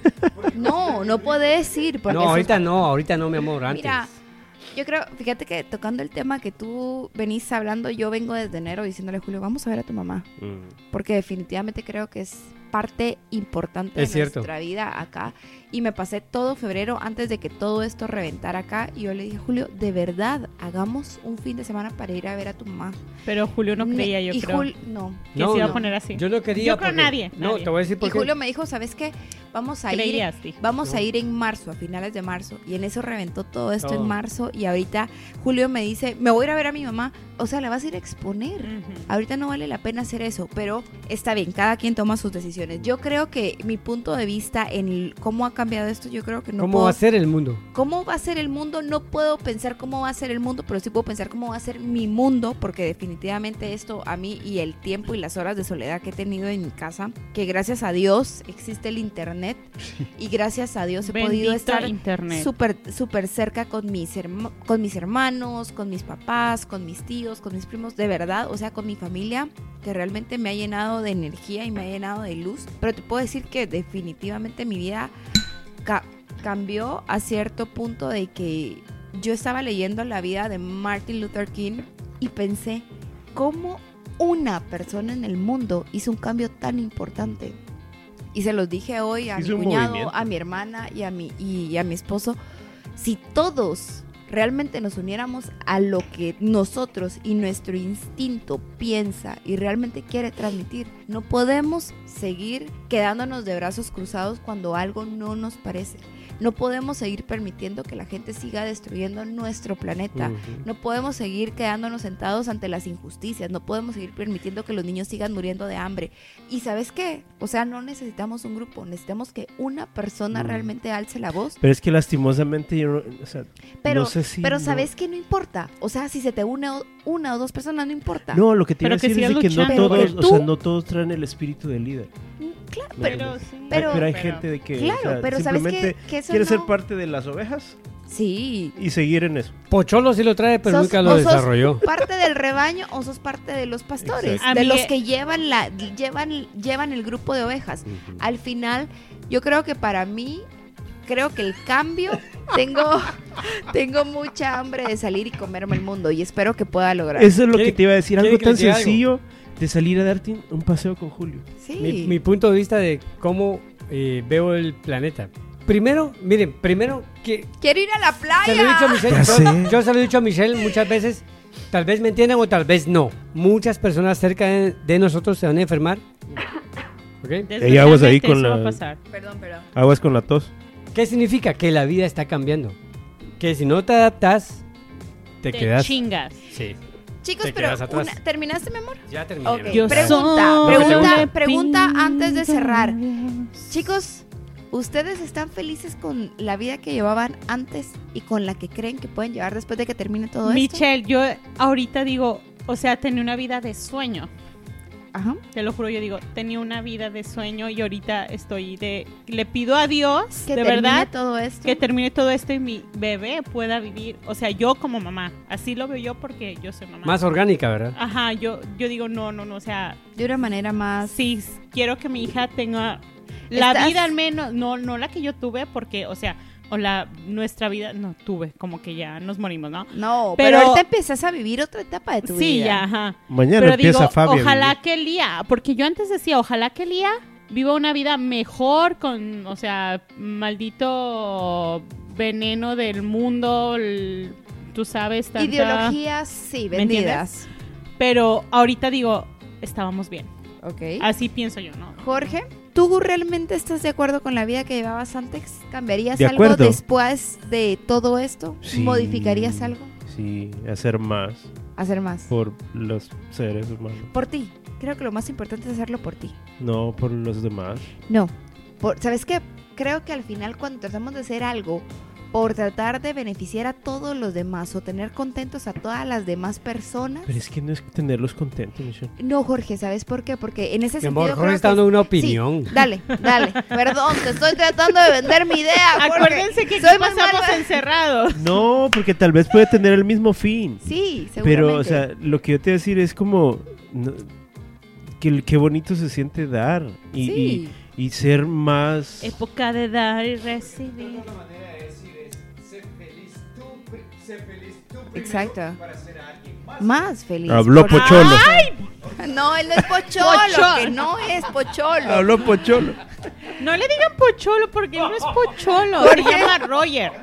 Speaker 1: No puedes ir. Porque
Speaker 2: No,
Speaker 1: eso-
Speaker 2: ahorita no, mi amor, antes.
Speaker 1: Mira, yo creo, fíjate que tocando el tema que tú venís hablando, yo vengo desde enero diciéndole a Julio, vamos a ver a tu mamá. Porque definitivamente creo que es parte importante
Speaker 2: Es
Speaker 1: de
Speaker 2: cierto.
Speaker 1: nuestra vida acá. Y me pasé todo febrero antes de que todo esto reventara acá. Y yo le dije, Julio, de verdad, hagamos un fin de semana para ir a ver a tu mamá.
Speaker 3: Pero Julio no creía, yo
Speaker 1: y
Speaker 3: creo.
Speaker 1: No.
Speaker 3: Que
Speaker 2: No,
Speaker 3: se iba
Speaker 2: no.
Speaker 3: a poner así.
Speaker 2: Yo no quería
Speaker 3: Yo creo
Speaker 2: porque-
Speaker 3: nadie,
Speaker 2: No,
Speaker 3: nadie.
Speaker 2: te voy a decir
Speaker 1: Y
Speaker 2: por qué.
Speaker 1: Julio me dijo, ¿sabes qué? Vamos a ir.
Speaker 3: Creías, dijo.
Speaker 1: Vamos a
Speaker 2: No.
Speaker 1: ir en marzo, a finales de marzo. Y en eso reventó todo esto
Speaker 2: Todo.
Speaker 1: en marzo. Y ahorita Julio me dice, me voy a ir a ver a mi mamá. O sea, la vas a ir a exponer.
Speaker 3: Ujú.
Speaker 1: Ahorita no vale la pena hacer eso, pero está bien, cada quien toma sus decisiones. Yo creo que mi punto de vista en cómo ha cambiado esto, yo creo que no
Speaker 2: ¿Cómo
Speaker 1: puedo...
Speaker 2: va a ser el mundo?
Speaker 1: ¿Cómo va a ser el mundo? No puedo pensar cómo va a ser el mundo, pero sí puedo pensar cómo va a ser mi mundo, porque definitivamente esto a mí y el tiempo y las horas de soledad que he tenido en mi casa, que gracias a Dios existe el internet y gracias a Dios he podido
Speaker 3: Bendito
Speaker 1: estar
Speaker 3: internet.
Speaker 1: súper cerca con mis hermanos, con mis papás, con mis tíos, con mis primos, de verdad, o sea, con mi familia, que realmente me ha llenado de energía y me ha llenado de luz. Pero te puedo decir que definitivamente mi vida cambió a cierto punto de que yo estaba leyendo la vida de Martin Luther King y pensé, ¿cómo una persona en el mundo hizo un cambio tan importante? Y se los dije hoy a
Speaker 4: Hizo
Speaker 1: mi
Speaker 4: un
Speaker 1: cuñado,
Speaker 4: movimiento.
Speaker 1: a mi hermana y a mi esposo. Si todos realmente nos uniéramos a lo que nosotros y nuestro instinto piensa y realmente quiere transmitir, no podemos seguir quedándonos de brazos cruzados cuando algo no nos parece. No podemos seguir permitiendo que la gente siga destruyendo nuestro planeta.
Speaker 4: Ujú.
Speaker 1: No podemos seguir quedándonos sentados ante las injusticias. No podemos seguir permitiendo que los niños sigan muriendo de hambre. ¿Y sabes qué? O sea, no necesitamos un grupo. Necesitamos que una persona realmente alce la voz.
Speaker 4: Pero es que lastimosamente yo no, o sea,
Speaker 1: Pero,
Speaker 4: no sé si...
Speaker 1: pero
Speaker 4: no-
Speaker 1: ¿sabes qué? No importa. O sea, si se te une una o dos personas, no importa.
Speaker 4: No, lo que te iba a
Speaker 3: Pero que
Speaker 4: decir es
Speaker 3: sigas
Speaker 4: de que no
Speaker 3: luchando.
Speaker 4: todos,
Speaker 1: Pero
Speaker 4: o sea,
Speaker 1: tú-
Speaker 4: no todos traen el espíritu de líder.
Speaker 1: Claro,
Speaker 4: No,
Speaker 1: pero...
Speaker 3: sí.
Speaker 1: pero-
Speaker 4: Pero hay gente de que
Speaker 1: Claro,
Speaker 4: o sea,
Speaker 1: pero ¿sabes
Speaker 4: simplemente
Speaker 1: qué? Que eso
Speaker 4: quiere
Speaker 1: no-
Speaker 4: ser parte de las ovejas
Speaker 1: Sí.
Speaker 4: y seguir en eso.
Speaker 2: Pocholo sí lo trae, pero
Speaker 1: ¿Sos-
Speaker 2: nunca lo
Speaker 1: o sos
Speaker 2: desarrolló.
Speaker 1: parte del rebaño o sos parte de los pastores?
Speaker 4: Exacto.
Speaker 1: De
Speaker 3: A mí-
Speaker 1: los que llevan el grupo de ovejas. Al final, yo creo que para mí, creo que el cambio, tengo mucha hambre de salir y comerme el mundo y espero que pueda lograr.
Speaker 4: Eso es lo
Speaker 2: ¿Quiere-
Speaker 4: que te iba a decir,
Speaker 2: quiere
Speaker 4: algo
Speaker 2: que
Speaker 4: tan
Speaker 2: les diga algo?
Speaker 4: sencillo de salir a darte un paseo con Julio.
Speaker 1: Sí.
Speaker 2: Mi punto de vista de cómo veo el planeta. Primero, miren, que
Speaker 1: Quiero ir a la
Speaker 2: se lo he dicho a
Speaker 1: playa.
Speaker 2: Michelle,
Speaker 4: Ya sé.
Speaker 2: yo se lo he dicho a Michelle muchas veces, tal vez me entiendan o tal vez no. Muchas personas cerca de nosotros se van a enfermar. ¿Ok?
Speaker 4: Hay aguas ahí
Speaker 3: Desgraciadamente
Speaker 4: con
Speaker 3: eso va a
Speaker 4: la-
Speaker 3: pasar.
Speaker 1: Perdón.
Speaker 4: Aguas con la tos.
Speaker 2: ¿Qué significa? Que la vida está cambiando. Que si no te adaptas, te
Speaker 3: Te
Speaker 2: quedas.
Speaker 3: chingas.
Speaker 2: Sí,
Speaker 1: Chicos,
Speaker 2: Te
Speaker 1: pero
Speaker 2: quedas atrás.
Speaker 1: ¿terminaste, mi amor?
Speaker 2: ya terminé.
Speaker 1: Ok,
Speaker 2: ¿no?
Speaker 3: Yo
Speaker 1: pregunta,
Speaker 3: soy
Speaker 1: pregunta,
Speaker 3: una
Speaker 1: pregunta antes de cerrar.
Speaker 3: pinta.
Speaker 1: Chicos, ¿ustedes están felices con la vida que llevaban antes y con la que creen que pueden llevar después de que termine todo esto?
Speaker 3: Michelle, yo ahorita digo, o sea, tenía una vida de sueño.
Speaker 1: Ajá.
Speaker 3: Te lo juro, yo digo, tenía una vida de sueño y ahorita le pido a Dios,
Speaker 1: Que
Speaker 3: de
Speaker 1: termine
Speaker 3: verdad,
Speaker 1: todo esto.
Speaker 3: que termine todo esto y mi bebé pueda vivir, o sea, yo como mamá, así lo veo yo porque yo soy mamá.
Speaker 2: Más orgánica, ¿verdad?
Speaker 3: Ajá, yo digo, no, o sea,
Speaker 1: de una manera más.
Speaker 3: sí, quiero que mi hija tenga La
Speaker 1: Estás-
Speaker 3: vida al menos, no la que yo tuve, porque, o sea, nuestra vida, no tuve, como que ya nos morimos, ¿no?
Speaker 1: No,
Speaker 3: Pero-
Speaker 1: pero ahorita empiezas a vivir otra etapa de tu
Speaker 3: Sí,
Speaker 1: vida.
Speaker 3: ya, ajá.
Speaker 4: Mañana
Speaker 3: Pero
Speaker 4: empieza
Speaker 3: digo,
Speaker 4: Fabi a
Speaker 3: ojalá
Speaker 4: vivir.
Speaker 3: que Lía, porque yo antes decía, ojalá que Lía viva una vida mejor con, o sea, maldito veneno del mundo, tú sabes, tanta...
Speaker 1: Ideologías, sí,
Speaker 3: ¿Me
Speaker 1: vendidas.
Speaker 3: Pero ahorita digo, estábamos bien.
Speaker 1: Ok.
Speaker 3: Así pienso yo, ¿no?
Speaker 1: Jorge, ¿tú realmente estás de acuerdo con la vida que llevabas antes? ¿Cambiarías
Speaker 4: De
Speaker 1: algo
Speaker 4: acuerdo.
Speaker 1: después de todo esto?
Speaker 4: Sí.
Speaker 1: ¿Modificarías algo?
Speaker 4: Sí, hacer más
Speaker 1: Hacer más.
Speaker 4: por los seres humanos.
Speaker 1: Por ti. Creo que lo más importante es hacerlo por ti.
Speaker 4: No por los demás.
Speaker 1: No. ¿Sabes qué? Creo que al final cuando tratamos de hacer algo por tratar de beneficiar a todos los demás o tener contentos a todas las demás personas.
Speaker 4: Pero es que no es tenerlos contentos, Michelle.
Speaker 1: No, Jorge, ¿sabes por qué? Porque en ese
Speaker 2: Mi
Speaker 1: sentido
Speaker 2: amor, Jorge
Speaker 1: creo
Speaker 2: está
Speaker 1: que
Speaker 2: dando una
Speaker 1: sí.
Speaker 2: opinión.
Speaker 1: Dale. Perdón, te estoy tratando de vender mi idea, Jorge.
Speaker 3: Acuérdense que aquí
Speaker 1: Soy muy
Speaker 3: pasamos
Speaker 1: mala.
Speaker 3: encerrados.
Speaker 4: No, porque tal vez puede tener el mismo fin.
Speaker 1: Sí, seguramente.
Speaker 4: Pero, o sea, lo que yo te voy a decir es como... qué bonito se siente dar.
Speaker 1: Sí.
Speaker 4: Y ser más...
Speaker 3: Época de dar y recibir.
Speaker 1: Exacto. Más feliz.
Speaker 4: Habló
Speaker 1: Porque-
Speaker 4: Pocholo.
Speaker 1: No, él no es pocholo,
Speaker 3: Pocholo.
Speaker 1: que no es pocholo.
Speaker 4: Habló Pocholo.
Speaker 3: No le digan pocholo porque él no es pocholo.
Speaker 1: ¿Por
Speaker 3: Se
Speaker 1: qué?
Speaker 3: llama Roger.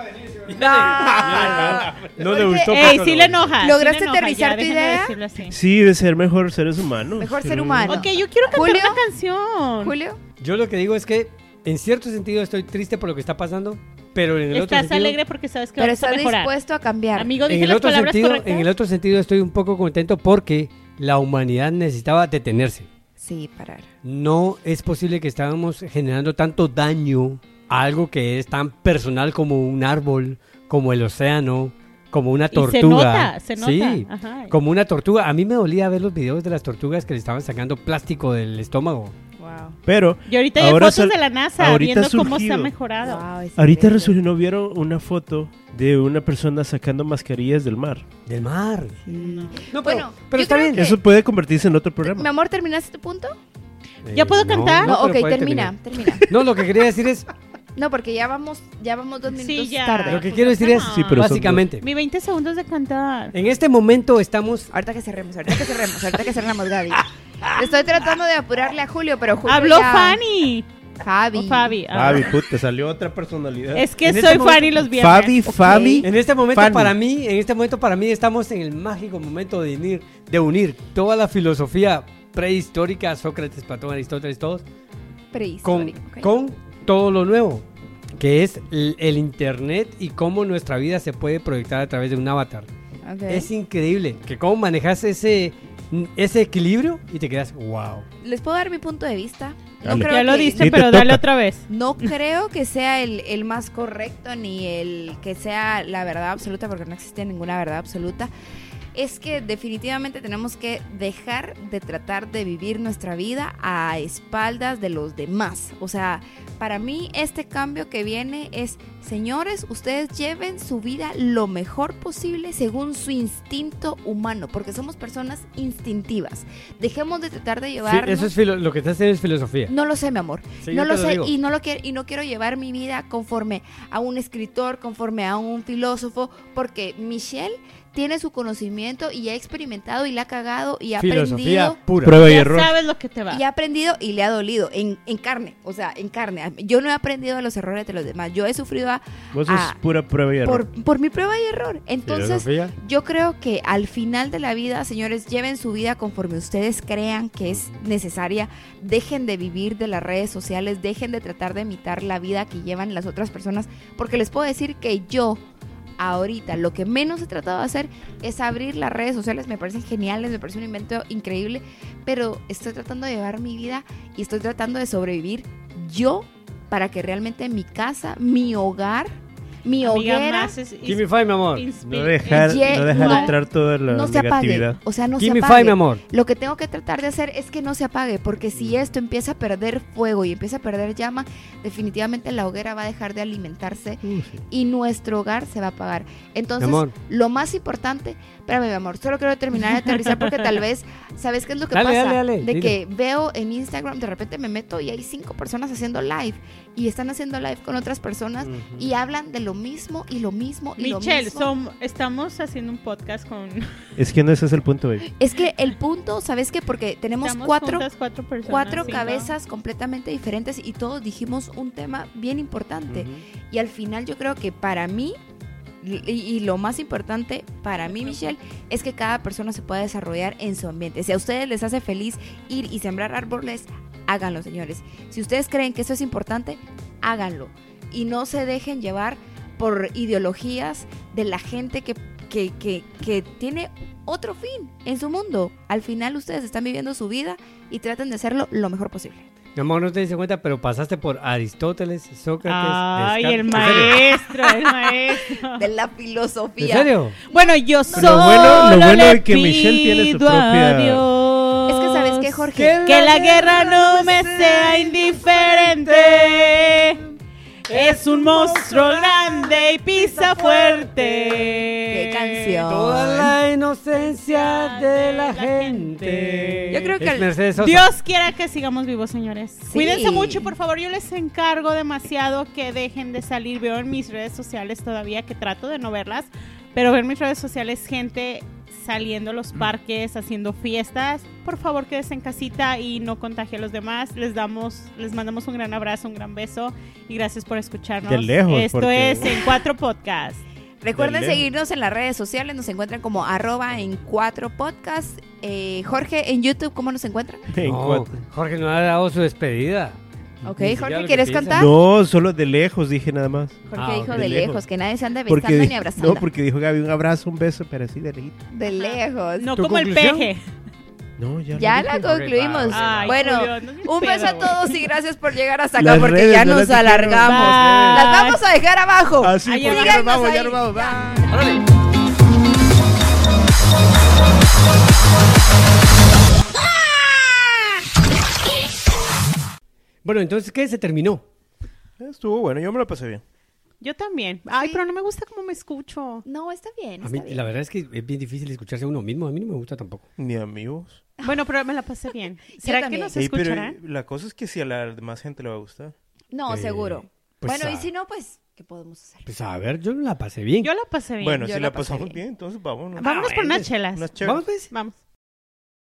Speaker 2: No le
Speaker 1: Jorge,
Speaker 2: gustó.
Speaker 3: Ey,
Speaker 2: Pocholo.
Speaker 3: sí le enoja.
Speaker 1: ¿Lograste
Speaker 3: sí le enoja,
Speaker 1: aterrizar
Speaker 3: ya,
Speaker 1: tu
Speaker 3: déjenme
Speaker 1: idea?
Speaker 3: decirlo así.
Speaker 4: Sí, de ser mejor seres humanos.
Speaker 1: Mejor ser
Speaker 4: Pero-
Speaker 1: humano.
Speaker 3: Ok, yo quiero cantar
Speaker 1: Julio.
Speaker 3: una canción.
Speaker 1: Julio,
Speaker 2: Yo lo que digo es que en cierto sentido estoy triste por lo que está pasando, pero en el otro
Speaker 3: Estás
Speaker 2: sentido,
Speaker 3: alegre porque sabes que
Speaker 1: pero
Speaker 3: vamos a
Speaker 1: estás
Speaker 3: mejorar.
Speaker 1: dispuesto a cambiar.
Speaker 3: Amigo,
Speaker 2: en
Speaker 3: dije
Speaker 2: el
Speaker 3: las
Speaker 2: otro
Speaker 3: palabras
Speaker 2: sentido,
Speaker 3: correctas.
Speaker 2: en el otro sentido estoy un poco contento porque la humanidad necesitaba detenerse.
Speaker 1: Sí, parar.
Speaker 2: No es posible que estábamos generando tanto daño a algo que es tan personal como un árbol, como el océano, como una
Speaker 3: Y
Speaker 2: tortuga.
Speaker 3: se nota.
Speaker 2: Sí,
Speaker 3: Ajá.
Speaker 2: como una tortuga. A mí me dolía ver los videos de las tortugas que le estaban sacando plástico del estómago.
Speaker 1: Wow.
Speaker 4: Pero
Speaker 3: Y ahorita hay
Speaker 4: ahora
Speaker 3: fotos de la NASA
Speaker 4: ahorita
Speaker 3: viendo cómo se ha
Speaker 4: surgido.
Speaker 3: mejorado.
Speaker 1: Wow, es
Speaker 4: ahorita
Speaker 1: increíble.
Speaker 4: ¿no vieron una foto de una persona sacando mascarillas del mar?
Speaker 2: Del mar.
Speaker 1: Sí.
Speaker 2: No,
Speaker 1: Bueno,
Speaker 2: pero
Speaker 1: yo
Speaker 2: está
Speaker 1: creo
Speaker 2: bien.
Speaker 1: que-
Speaker 4: Eso puede convertirse en otro
Speaker 1: Mi
Speaker 4: programa.
Speaker 1: amor, ¿terminaste tu punto?
Speaker 3: ¿Ya puedo cantar?
Speaker 1: No,
Speaker 2: pero
Speaker 1: ok,
Speaker 2: puede
Speaker 1: termina.
Speaker 2: No, lo que quería decir es,
Speaker 1: No, porque ya vamos 2 minutos
Speaker 3: Sí, ya.
Speaker 1: tarde.
Speaker 2: lo que quiero decir es,
Speaker 4: Sí, pero son
Speaker 2: básicamente,
Speaker 3: Mi 20 segundos de cantar.
Speaker 2: en este momento estamos...
Speaker 1: Ahorita que cerremos, Gaby. Estoy tratando de apurarle a Julio, pero Julio
Speaker 3: Habló
Speaker 1: ya-
Speaker 3: Fanny.
Speaker 1: Fabi.
Speaker 3: O Fabi. ah.
Speaker 4: Fabi, puta, salió otra personalidad.
Speaker 3: Es que
Speaker 2: En este
Speaker 3: soy
Speaker 2: momento-
Speaker 3: Fanny los viernes.
Speaker 4: Fabi,
Speaker 2: En este momento
Speaker 4: Fanny.
Speaker 2: para mí estamos en el mágico momento de unir toda la filosofía prehistórica, Sócrates, Platón, Aristóteles, todos, con,
Speaker 1: Prehistórico, ok.
Speaker 2: con todo lo nuevo, que es el internet y cómo nuestra vida se puede proyectar a través de un avatar.
Speaker 1: Ok.
Speaker 2: Es increíble que cómo manejas ese equilibrio y te quedas, wow.
Speaker 1: ¿Les puedo dar mi punto de vista?
Speaker 4: Dale.
Speaker 3: Ya lo diste,
Speaker 4: Sí, te
Speaker 3: pero dale
Speaker 4: toca.
Speaker 3: otra vez.
Speaker 1: No creo que sea el más correcto ni el que sea la verdad absoluta, porque no existe ninguna verdad absoluta. Es que definitivamente tenemos que dejar de tratar de vivir nuestra vida a espaldas de los demás. O sea, para mí este cambio que viene es, señores, ustedes lleven su vida lo mejor posible según su instinto humano, porque somos personas instintivas. Dejemos de tratar de llevarnos...
Speaker 2: Eso es lo que estás haciendo es filosofía.
Speaker 1: No lo sé, mi amor.
Speaker 2: Sí,
Speaker 1: No
Speaker 2: yo
Speaker 1: lo
Speaker 2: te
Speaker 1: sé
Speaker 2: digo.
Speaker 1: y no quiero llevar mi vida conforme a un escritor, conforme a un filósofo, porque Michelle tiene su conocimiento y ha experimentado y la ha cagado y ha
Speaker 2: Filosofía
Speaker 1: aprendido.
Speaker 2: pura.
Speaker 4: Prueba y
Speaker 3: Ya
Speaker 4: error.
Speaker 3: sabes lo que te va.
Speaker 1: Y ha aprendido y le ha dolido en carne, o sea, en carne. Yo no he aprendido de los errores de los demás. Yo he sufrido
Speaker 4: Vos sos pura prueba y error.
Speaker 1: por mi prueba y error. Entonces,
Speaker 2: Filosofía.
Speaker 1: yo creo que al final de la vida, señores, lleven su vida conforme ustedes crean que es necesaria. Dejen de vivir de las redes sociales, dejen de tratar de imitar la vida que llevan las otras personas, porque les puedo decir que yo ahorita lo que menos he tratado de hacer es abrir las redes sociales. Me parecen geniales, me parece un invento increíble, pero estoy tratando de llevar mi vida y estoy tratando de sobrevivir yo para que realmente mi casa, mi hogar Mi
Speaker 3: Amiga,
Speaker 1: hoguera
Speaker 3: más es-
Speaker 2: Give me five, mi amor.
Speaker 4: No dejar
Speaker 1: no,
Speaker 4: entrar toda la
Speaker 1: no se apague.
Speaker 4: negatividad.
Speaker 1: O sea, no
Speaker 2: Give
Speaker 1: se
Speaker 2: me
Speaker 1: apague.
Speaker 2: five, mi amor.
Speaker 1: Lo que tengo que tratar de hacer es que no se apague, porque si esto empieza a perder fuego y empieza a perder llama, definitivamente la hoguera va a dejar de alimentarse
Speaker 4: Sí.
Speaker 1: y nuestro hogar se va a apagar. Entonces,
Speaker 2: Mi amor.
Speaker 1: lo más importante, espérame, mi amor, solo quiero terminar de aterrizar porque tal vez, ¿sabes qué es lo que
Speaker 2: Dale,
Speaker 1: pasa?
Speaker 2: dale,
Speaker 1: de
Speaker 2: dile.
Speaker 1: que veo en Instagram, de repente me meto y hay 5 personas haciendo live y están haciendo live con otras personas
Speaker 2: Ujú.
Speaker 1: y hablan de lo mismo y lo mismo y
Speaker 3: Michelle,
Speaker 1: lo mismo.
Speaker 3: estamos haciendo un podcast con...
Speaker 4: Es que no ese es el punto, baby.
Speaker 1: Es que el punto, ¿sabes qué? Porque tenemos
Speaker 3: Estamos
Speaker 1: cuatro
Speaker 3: juntas, personas,
Speaker 1: 4
Speaker 3: cinco.
Speaker 1: cabezas completamente diferentes y todos dijimos un tema bien importante.
Speaker 2: Ujú.
Speaker 1: Y al final yo creo que para mí, y lo más importante para mí, Michelle, es que cada persona se pueda desarrollar en su ambiente. Si a ustedes les hace feliz ir y sembrar árboles, háganlo, señores. Si ustedes creen que eso es importante, háganlo. Y no se dejen llevar por ideologías de la gente que tiene otro fin en su mundo. Al final ustedes están viviendo su vida y traten de hacerlo lo mejor posible.
Speaker 2: Mi amor, no te diste cuenta, pero pasaste por Aristóteles, Sócrates.
Speaker 3: Ay, el
Speaker 2: Descartes. ¿En serio?
Speaker 3: maestro, el maestro.
Speaker 1: De la
Speaker 2: ¿En
Speaker 1: filosofía.
Speaker 2: serio?
Speaker 3: Bueno, yo
Speaker 4: Lo bueno
Speaker 3: le
Speaker 4: es que Michelle tiene su
Speaker 3: pido a
Speaker 4: propia-
Speaker 3: Dios
Speaker 1: Es que, ¿sabes qué, Jorge?
Speaker 3: que la guerra no me sea indiferente. Es un monstruo grande y pisa fuerte.
Speaker 1: ¡Qué canción!
Speaker 2: Toda la inocencia de la gente.
Speaker 1: Yo creo que
Speaker 2: Es
Speaker 1: el-
Speaker 2: Mercedes Sosa.
Speaker 3: Dios quiera que sigamos vivos, señores.
Speaker 1: Sí.
Speaker 3: Cuídense mucho, por favor. Yo les encargo demasiado que dejen de salir. Veo en mis redes sociales todavía, que trato de no verlas, pero ver mis redes sociales gente saliendo a los parques, haciendo fiestas. Por favor, quédense en casita y no contagie a los demás. Les mandamos un gran abrazo, un gran beso y gracias por escucharnos.
Speaker 4: De lejos,
Speaker 3: Esto
Speaker 4: porque-
Speaker 3: es En 4 Podcast.
Speaker 1: Recuerden
Speaker 4: Dale.
Speaker 1: seguirnos en las redes sociales, nos encuentran como @en4podcast. Jorge, en YouTube, ¿cómo nos encuentran?
Speaker 4: En
Speaker 2: No,
Speaker 4: cuatro.
Speaker 2: Jorge no ha dado su despedida.
Speaker 1: Ok,
Speaker 2: Ni siquiera
Speaker 1: Jorge,
Speaker 2: lo que
Speaker 1: ¿quieres
Speaker 2: piensa.
Speaker 1: cantar?
Speaker 4: No, solo de lejos dije nada más.
Speaker 1: Jorge
Speaker 2: Ah,
Speaker 1: dijo
Speaker 2: ok,
Speaker 1: de
Speaker 4: de
Speaker 1: lejos,
Speaker 4: lejos.
Speaker 1: que nadie se ande besando
Speaker 4: Porque,
Speaker 1: ni abrazando.
Speaker 4: no, porque dijo Gaby un abrazo, un beso, pero así de lejito.
Speaker 1: De lejos.
Speaker 3: No
Speaker 2: ¿Tu
Speaker 3: como
Speaker 2: conclusión?
Speaker 3: el peje.
Speaker 4: No, ya.
Speaker 1: Ya
Speaker 4: lo
Speaker 1: la
Speaker 4: dije.
Speaker 1: concluimos.
Speaker 3: Ay,
Speaker 1: Bueno,
Speaker 3: Julio, no es mi
Speaker 1: un beso
Speaker 3: pedo,
Speaker 1: a
Speaker 3: güey.
Speaker 1: todos y gracias por llegar hasta acá
Speaker 4: Las
Speaker 1: porque
Speaker 4: redes,
Speaker 1: ya
Speaker 4: no
Speaker 1: nos
Speaker 4: las dijeron.
Speaker 1: alargamos.
Speaker 3: Bye.
Speaker 1: Las vamos a dejar abajo.
Speaker 4: Ah, sí,
Speaker 3: Ay,
Speaker 4: porque
Speaker 3: ya
Speaker 4: ya nos
Speaker 1: síganos
Speaker 4: vamos,
Speaker 1: ahí.
Speaker 4: ya nos vamos.
Speaker 1: Ya.
Speaker 4: Bye.
Speaker 2: Órale. Bueno, entonces, ¿qué? Se terminó.
Speaker 4: Estuvo bueno, yo me lo pasé bien.
Speaker 3: Yo también. Ay,
Speaker 1: Sí.
Speaker 3: pero no me gusta cómo me escucho.
Speaker 1: No, está bien.
Speaker 2: A mí,
Speaker 1: Está bien.
Speaker 2: la verdad es que es bien difícil escucharse a uno mismo. A mí no me gusta tampoco.
Speaker 4: Ni amigos.
Speaker 3: Bueno, pero me la pasé bien. ¿Será que
Speaker 1: también.
Speaker 3: nos
Speaker 4: Ey, pero
Speaker 3: escucharán?
Speaker 4: la cosa es que si a la demás gente le va a gustar.
Speaker 1: No, seguro.
Speaker 2: pues,
Speaker 1: Bueno, y
Speaker 2: ah.
Speaker 1: si no, pues, ¿qué podemos hacer?
Speaker 2: Pues a ver, yo la pasé bien.
Speaker 3: Yo la pasé bien.
Speaker 4: Bueno,
Speaker 1: Yo
Speaker 4: si
Speaker 1: la
Speaker 4: la
Speaker 1: pasé
Speaker 4: pasamos
Speaker 1: bien.
Speaker 4: bien, entonces vámonos.
Speaker 3: Vámonos por
Speaker 2: bueno,
Speaker 3: unas chelas.
Speaker 4: Unas chelas.
Speaker 2: Vamos pues.
Speaker 3: Vamos.